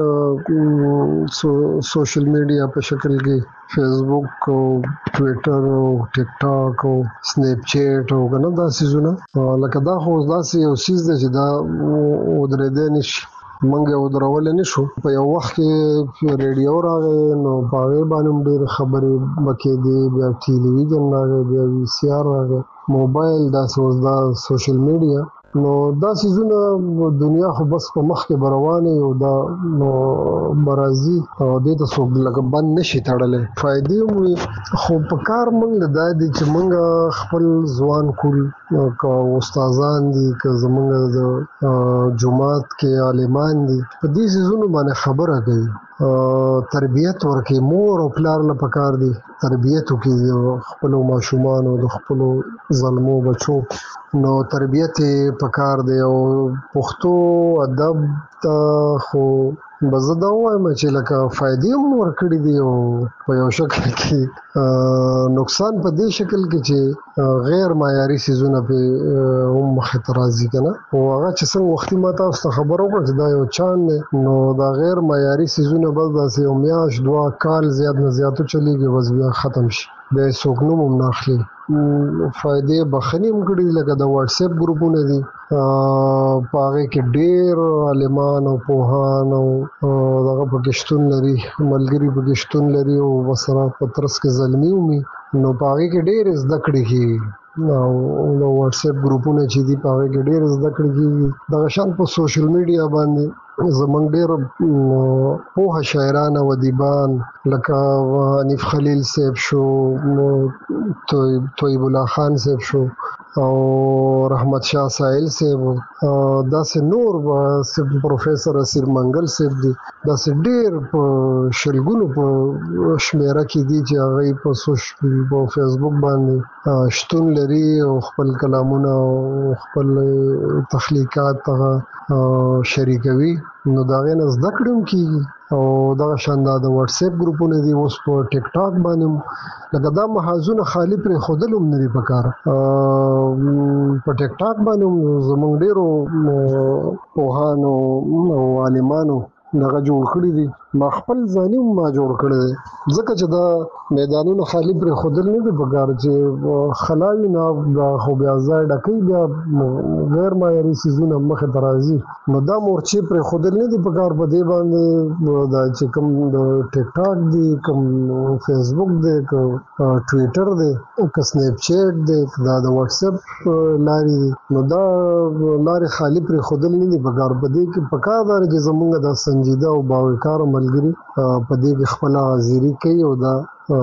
سوشل میډیا په شکل کې فیسبوک او ټوئیټر او ټیک ټاک او سنیپ چیټ او کنه دا سيزونه لکه دا خو داسې یو سیز دی چې دا ودرېدل نشي منګه ودرول نه شو په یو وخت کې ریډیو راغی نو په باندې ډېر خبرې بکې دی بیا ټلویزیون راغی بیا وی سی آر راغی موبایل دا سوشل میډیا نو دا سيزونه دنیا خو بس په مخ کې روانه او دا برازي او د تاسو لکه بند نشي تړلې فائدې مو خو په کار مونږ د دې چې مونږ خپل ځوان کول او استادان دي که زمونږ د جماعت کې عالمان دي په دې سيزونو باندې خبره کوي تربيت ورکې مور او پلار له پکار دي تربيت وکي خپل ماشومان او د خپل ظلمو بچو نو تربيت پکار دی او پښتو ادب ته خو بزدا وایم چې لکه فائدې مور کړې دي او په یو شکل کې نقصان په دې شکل کې چې غیر معیاري سيزونه په هم اعتراضي کنه او هغه چې څنګه وختي ما تاسو خبرو کړ چې دا یو چان نو دا غیر معیاري سيزونه بل داسې یو میاش دوا کال زیات نه زیاتو چلیږي بس بیا ختم شي د سوګنوم ناخلي فائدې بخنیم کړي لکه د واتس اپ ګروپونه دي پاره کې ډېر عالمان او پوهان او دغه پکشتون لري ملګری پکشتون لري او وسره پترس کې زلمی ومي نو پاره کې ډېر زده کړې کی نو واتس اپ ګروپونه چې دي پاره کې ډېر زده کړې کی دغه شان په سوشل میډیا باندې زمونږ ډېر پوهه شاعران او ادیبان لکه حنیف خلیل صاحب شو طیب الله خان صاحب شو او رحمت شاه سائل صاحب داسې نور پروفیسور اسیر منګل صاحب دي داسې ډېر په شلګونو په شمیره کې دي چې هغه په فیسبوک باندې شتون لري او خپل کلامونه او خپل تخلیقات شریکوي نو دا غنه زده کړم کیږي او دا شاندار د واتس اپ ګروپونه دي اوس په ټیک ټاک باندې لکه دا محاذونه خالی پر خودلوم نری پکار په ټیک ټاک باندې زمونږ ډیرو پوهانو او عالمانو دغه جوړ کړی دي ما خپل ځاني ما جوړ کړی ځکه چې دا میدانونه خالی پر خودل نه دي پکار چې خلاوي نه دا خو بیا ځای ډکې بیا غیر معیاري سيزونه مخه درازي نو دا مورچې پر خودل نه دي پکار په دې باندې دا چې کوم د ټیک ټاک دی کوم فیسبوک دی کوم ټویټر دی کوم سنیپ چیټ دی دا د واتس اپ لاري نو دا لاري خالی پر خودل نه دي پکار په دې کې پکار دار چې زمونږ د سنجیده او باوقار ملګری په دې کې خپل حاضری کوي او دا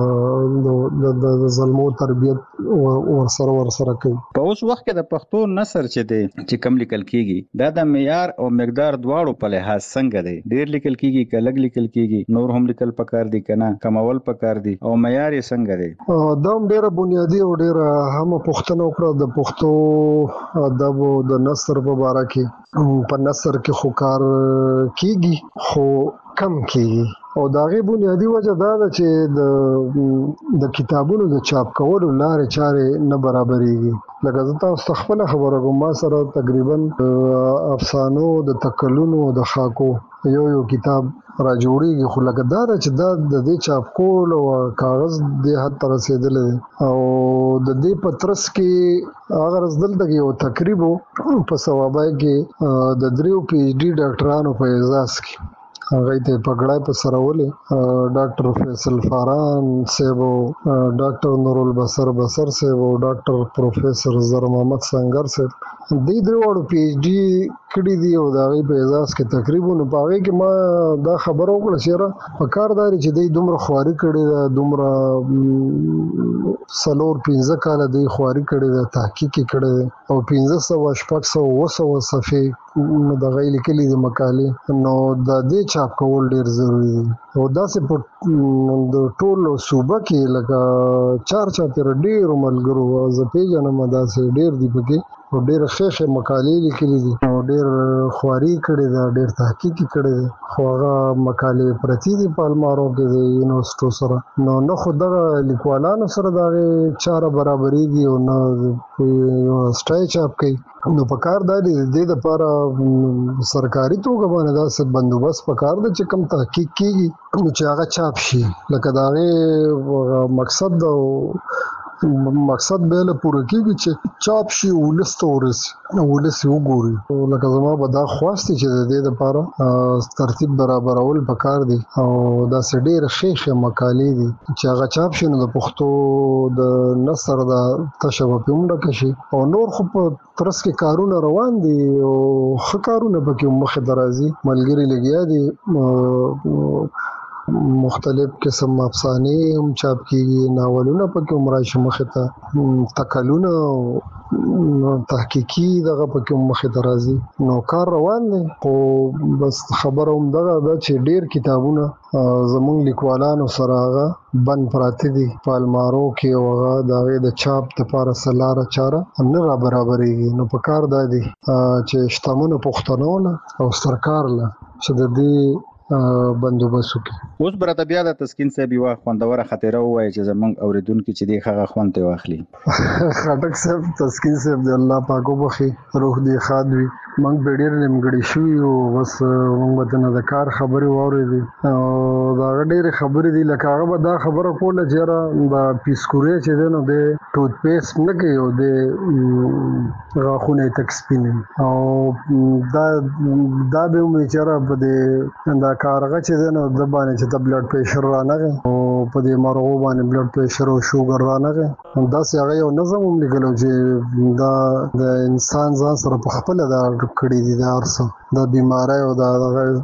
د ظلمو تربیت ورسره کوي. په اوس وخت کې د پښتو نثر چې دی چې کم لیکل کیږي دا د معیار او مقدار دواړو په لحاظ څنګه دی؟ ډیر لیکل کیږي که لږ لیکل کیږي؟ نور هم لیکل پکار دي کنه کمول پکار دي او معیار یې څنګه دی؟ دا ډیره بنیادی او ډیره هم پښتنو کړه د پښتو ادب او د نثر په اړه کې په نثر کې خو کار کیږي خو کم کیږي او دا غي بنیادی وجه دا ده چې د کتابونو د چاپ کولو لارې چارې نه برابرېږي لکه زه تاسو خپل خبره کوم ما سره تقریبا افسانو د تکلونو د خاکو یو کتاب را جوړیږي خو لکه دا چې دا د دې چاپ کول او کاغذ د حد تر رسیدل او د دې پترس کې اگر دلته یو تقریبا په ثوابای کې د دریو پی ایچ ډی ډاکټرانو په اعزاز کې هغه ته پګړای په سره ولې ډاکټر فیصل فاران سیبو ډاکټر نور البصر بصر سیبو ډاکټر پروفیسور زر محمد سنگر سیب دې دروړو پی ایچ ډی کړي دی او دا غي په اعزاز کې تقریبا په هغه کې ما دا خبرو کړه چې په کارداري چې د دومره خواري کړي دا دومره سلور 15 کال دی خواري کړي دا تحقیق کړي او 1500 شپږ 200 صفحې د غي لیکلي د مقالې نو د دې چاپ کول ډیر ضروری دی او دا سه په د ټول صوبه کې لکه چار چاپیر ډیر ملګرو ز پیژنم دا سه ډیر دی پکې او ډیر ښه مقالې لیکلي دي او ډیر خواري کړي دا ډیر تحقیق کړي دي خو هغه مقالې پرتی دي په المارو کې د یونیورسيټو سره نو نه خو دغه لیکوالانو سره دا چاره برابرېږي او نه یونیورسيټي چاپ کوي نو په کار د دې لپاره سرکاري توګه باندې دا څه بندوبست په کار د چې کم تحقیق کیږي چې هغه چاپ شي لکه دا مقصد به له پوره کیږي چې چاپ شي ولست وګوري لکه زما به دا خواسته چې د دې لپاره ترتیب برابرول پکار دي او دا ډېر ښه مقالې دي چې هغه چاپ شي نو د پښتو د نثر د تشبث پمړه شي او نور خو په ترڅ کې کارونه روان دي او ښه کارونه پکې مخه درازي ملګری لګیا دي مختلف قسم افسانې هم چاپ کیږي ناولونه پکې عمرای مخه ته تکلونه تحقیقي دغه پکې مخه درازي نو کار روان دي خو بس خبره هم دغه د چې ډیر کتابونه زموږ لیکوالانو سره هغه بند پراته دي په المارو کې هغه د چاپ لپاره سلاره چاره نه را برابرېږي نو په کار دی چې شتمنو پښتنو او سرکار له چې د دې بندوبست وکړي اوس برته بیا د تسکین صاحب یو خوندوره خاطره وایي چې زمونږ اوریدونکو چې دی هغه خوند ته واخلي خټک صاحب تسکین صاحب د الله پاکو بخي روح دی خادوي موږ به ډېر نیمګړی شو او بس موږ ته د کار خبرې واورېدې او دا ډېر خبرې دي لکه هغه دا خبره کوله چې دا پیسکوري چې دی نو د ټوت پیسټ نه کوي او د غاښونه تک سپین او دا به مې چې په دې دا کارغه چې دی نو د باندې چې د بلډ پریشر رانغی او په دې مرغو باندې بلډ پریشر او شوګر رانغی دا سه هغه یو نظم هم لیکلو چې دا د انسان ځان سره په خپل دا کړی دي دا ارسو دا بیماری او دا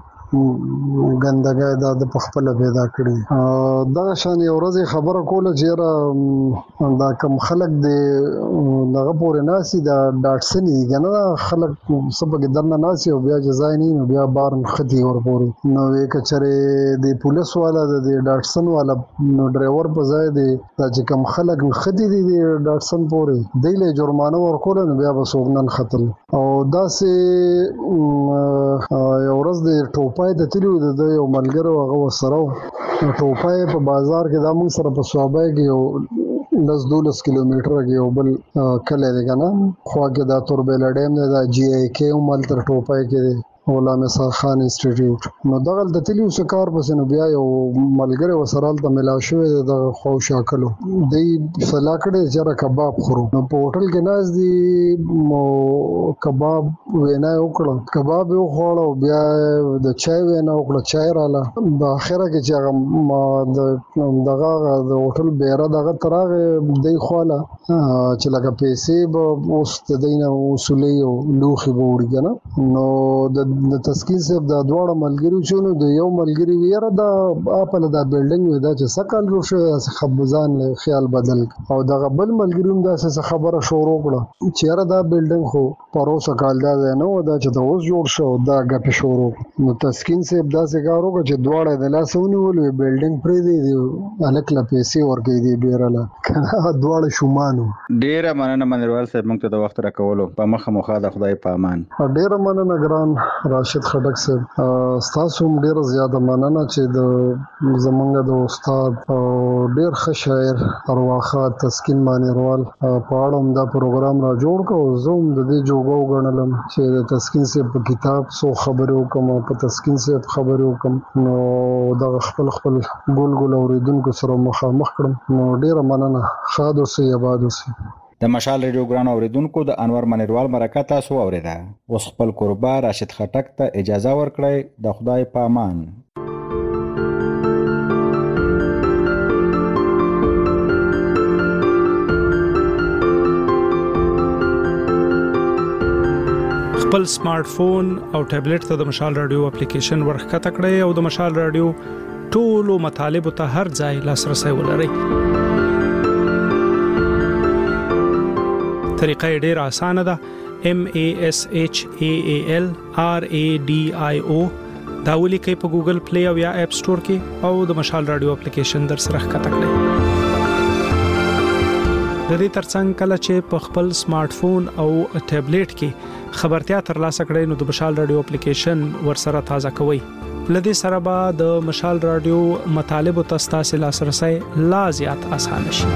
ګندګي دا د خپل پیدا کړی دا شان یو ورځ خبره کوله چې دا کم خلک دی دغه پورې ناسي دا ډاټسن دي کنه خلک سبق درنه ناسي او بیا جزای نه بیا بار خدي ور پورې نو وې کچره د پولیس والا د ډاټسن والا نو ډرایور په ځای دی دا چې کم خلک خدي دي ډاټسن پورې دی له جرمانه ور کول نو بیا وسوګنن خطر او دا سه یو ورځ د ټوپای د تلو د یو ملګرو هغه وسره ټوپای په بازار کې د موږ سره په صوبای کې یو 10-12 کیلومتر کې یو بل کله دی کنه خو کې دا توربېل ډیم دی دا جی ای کې مل تر ټوپای کې غلام اسحاق خان انسټیټیوټ. نو دغه د تلیو سکار پس نو بیا یو ملګری وسرال ته ملا شوې د خو شاکلو دی فلاکړه جره کباب خورو. نو په هوټل کې ناز دی مو کباب وینا وکړه، کباب یو خوړ او بیا د چای وینا وکړه، چای رااله. په اخره کې چې دغه د هوټل بیره دغه تراغه دی خواله چې لکه پیسې به اوس د دینه وصولې او لوخي به وړي کنه. نو د تسکین صاحب د دواړه ملګری چونو د یو ملګری ویره د خپل د بلډینګ ودا چې سکل رو شو خبزان خیال بدل او دغه بل ملګری هم د خبره شروع کړه چې را د بلډینګ خو پروسه کال دا نه ودا چې د اوس جوړ شو دا غپ شروع. نو تسکین صاحب دا څنګه وکړه چې دواړه د لاسونی ولې بلډینګ پرې دی الکلا پیسې ورکې دی بیرله کنه دواړه شومانو. ډیره مننه منیروال صاحب موږ ته د وخت راکولو په مخه مخه د خدای په امان. ډیره مننه ګران راشد خټک صاحب، تاسو هم ډیره زیاته مننه چې د زمونږ د استاد او ډیر ښه شاعر ارواخه تسکین مانیروال په اړه دا پروګرام را جوړ کړو. زه هم د دې جوګو غنلم چې د تسکین صاحب په کتاب سو خبرو کوم، په تسکین صاحب خبرو کوم، نو دا خپل ګول اوریدونکو سره مخامخ کړم. نو ډیره مننه، ښاد اوسئ، آباد اوسئ. د مشال ریډیو ګران اوریدونکو د انور منیروال مرکه تاسو اوریده. اوس خپل قربا راشد خټک ته اجازه ورکړئ. د خدای په امان. خپل سمارټ فون او ټابلیټ ته د مشال رادیو اپلیکیشن ورخکته کړئ او د مشال رادیو ټولو مطالبه ته هر ځای لاسرسي ولرئ. طریقه ډیره اسانه ده. MASHAAL RADIO دا ولیکئ په ګوګل پلی او یا اپ سٹور کې او د مشال رادیو اپلیکیشن در سره ښکته کړئ. د دې ترڅنګ کله چې په خپل سمارټ فون او ټابلیټ کې خبرتیا ترلاسه کړئ نو د مشال رادیو اپلیکیشن ورسره تازه کوئ. لدې سره به د مشال رادیو مطالب او تاسو لاسرسي لا زیات اسانه شي.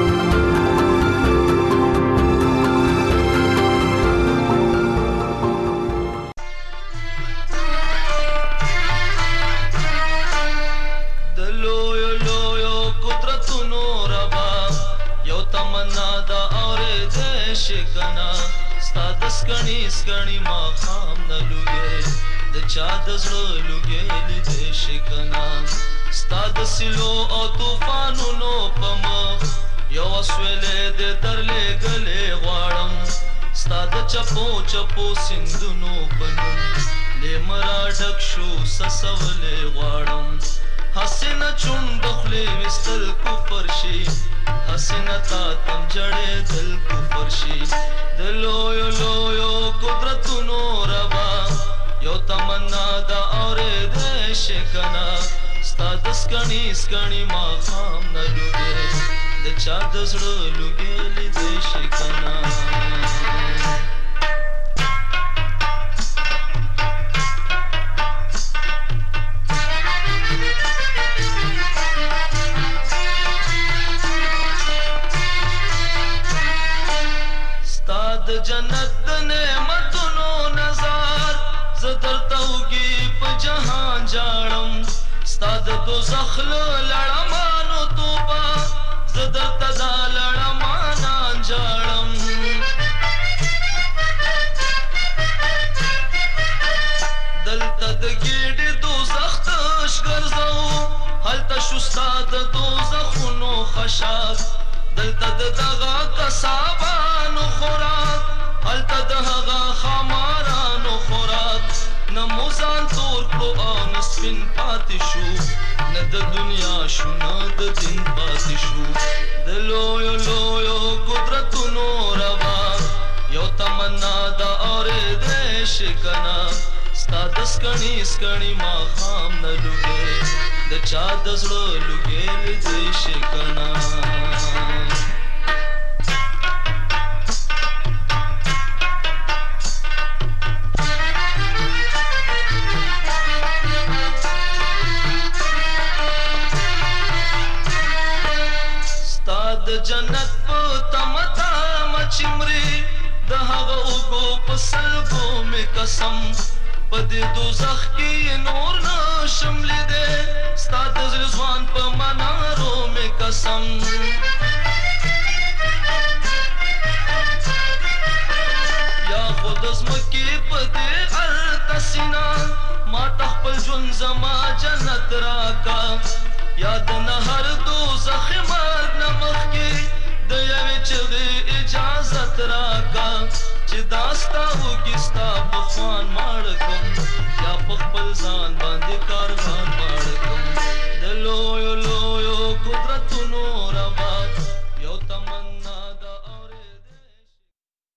سکڼی ما خام نه لوګي د چا د زړه لوګي لیدې شکنا ستا د سلو او طوفانونو په مخ یو سویلې د درلې غلې غواړم ستا د چپو چپو سندونو په نوم لیمرا ډک شو سسولې غواړم حسینه چوند خلې وستل کفر شي حسینه تا تم جړې دل کفر شي د لویو قدرتونو ربا یو تمنا دا اورې د شکنا ستا د سکڼی ما خام نه لوګي د چا د زړه لوګي لیدې شکنا جنت د نعمتونو نظر زدر توګي په جهان جاړم ستا د دوزخ لړمانو توبه زدر تدا لړمان جاړم دلته د ګډ دوزخ تش ګرځو هلته شو ستا د دوزخونو خشاک دلته د دغه کسابانو خوراک هلته د هغه خمارانو خوراک نه موزان تور کړو او نه سپین پاتې شو نه د دنیا شو نه د دین پاتې شو د لویو قدرتونو روا یو تمنا دا اورې شکنا ستا د سکڼی ما خام نه لوګي د چا د زړه لوګي دې شکنا جنت په تمتا مچمري د هغه وګو په سلګو می قسم پدې دوزخ کې نور نه شملې دې ستا د ځوان په منارو مې قسم یا خود زمکې پدې التسینا ما تخپل ژوند زما جنت راکا یاد نه هر دوزخ مرګ نه مخکې د یوې چغې اجازت راکا چې داستا وګستا په خوان ماړ کوم یا په خپل ځان باندې کاروان ماړ کوم د لویو لویو قدرتونو روا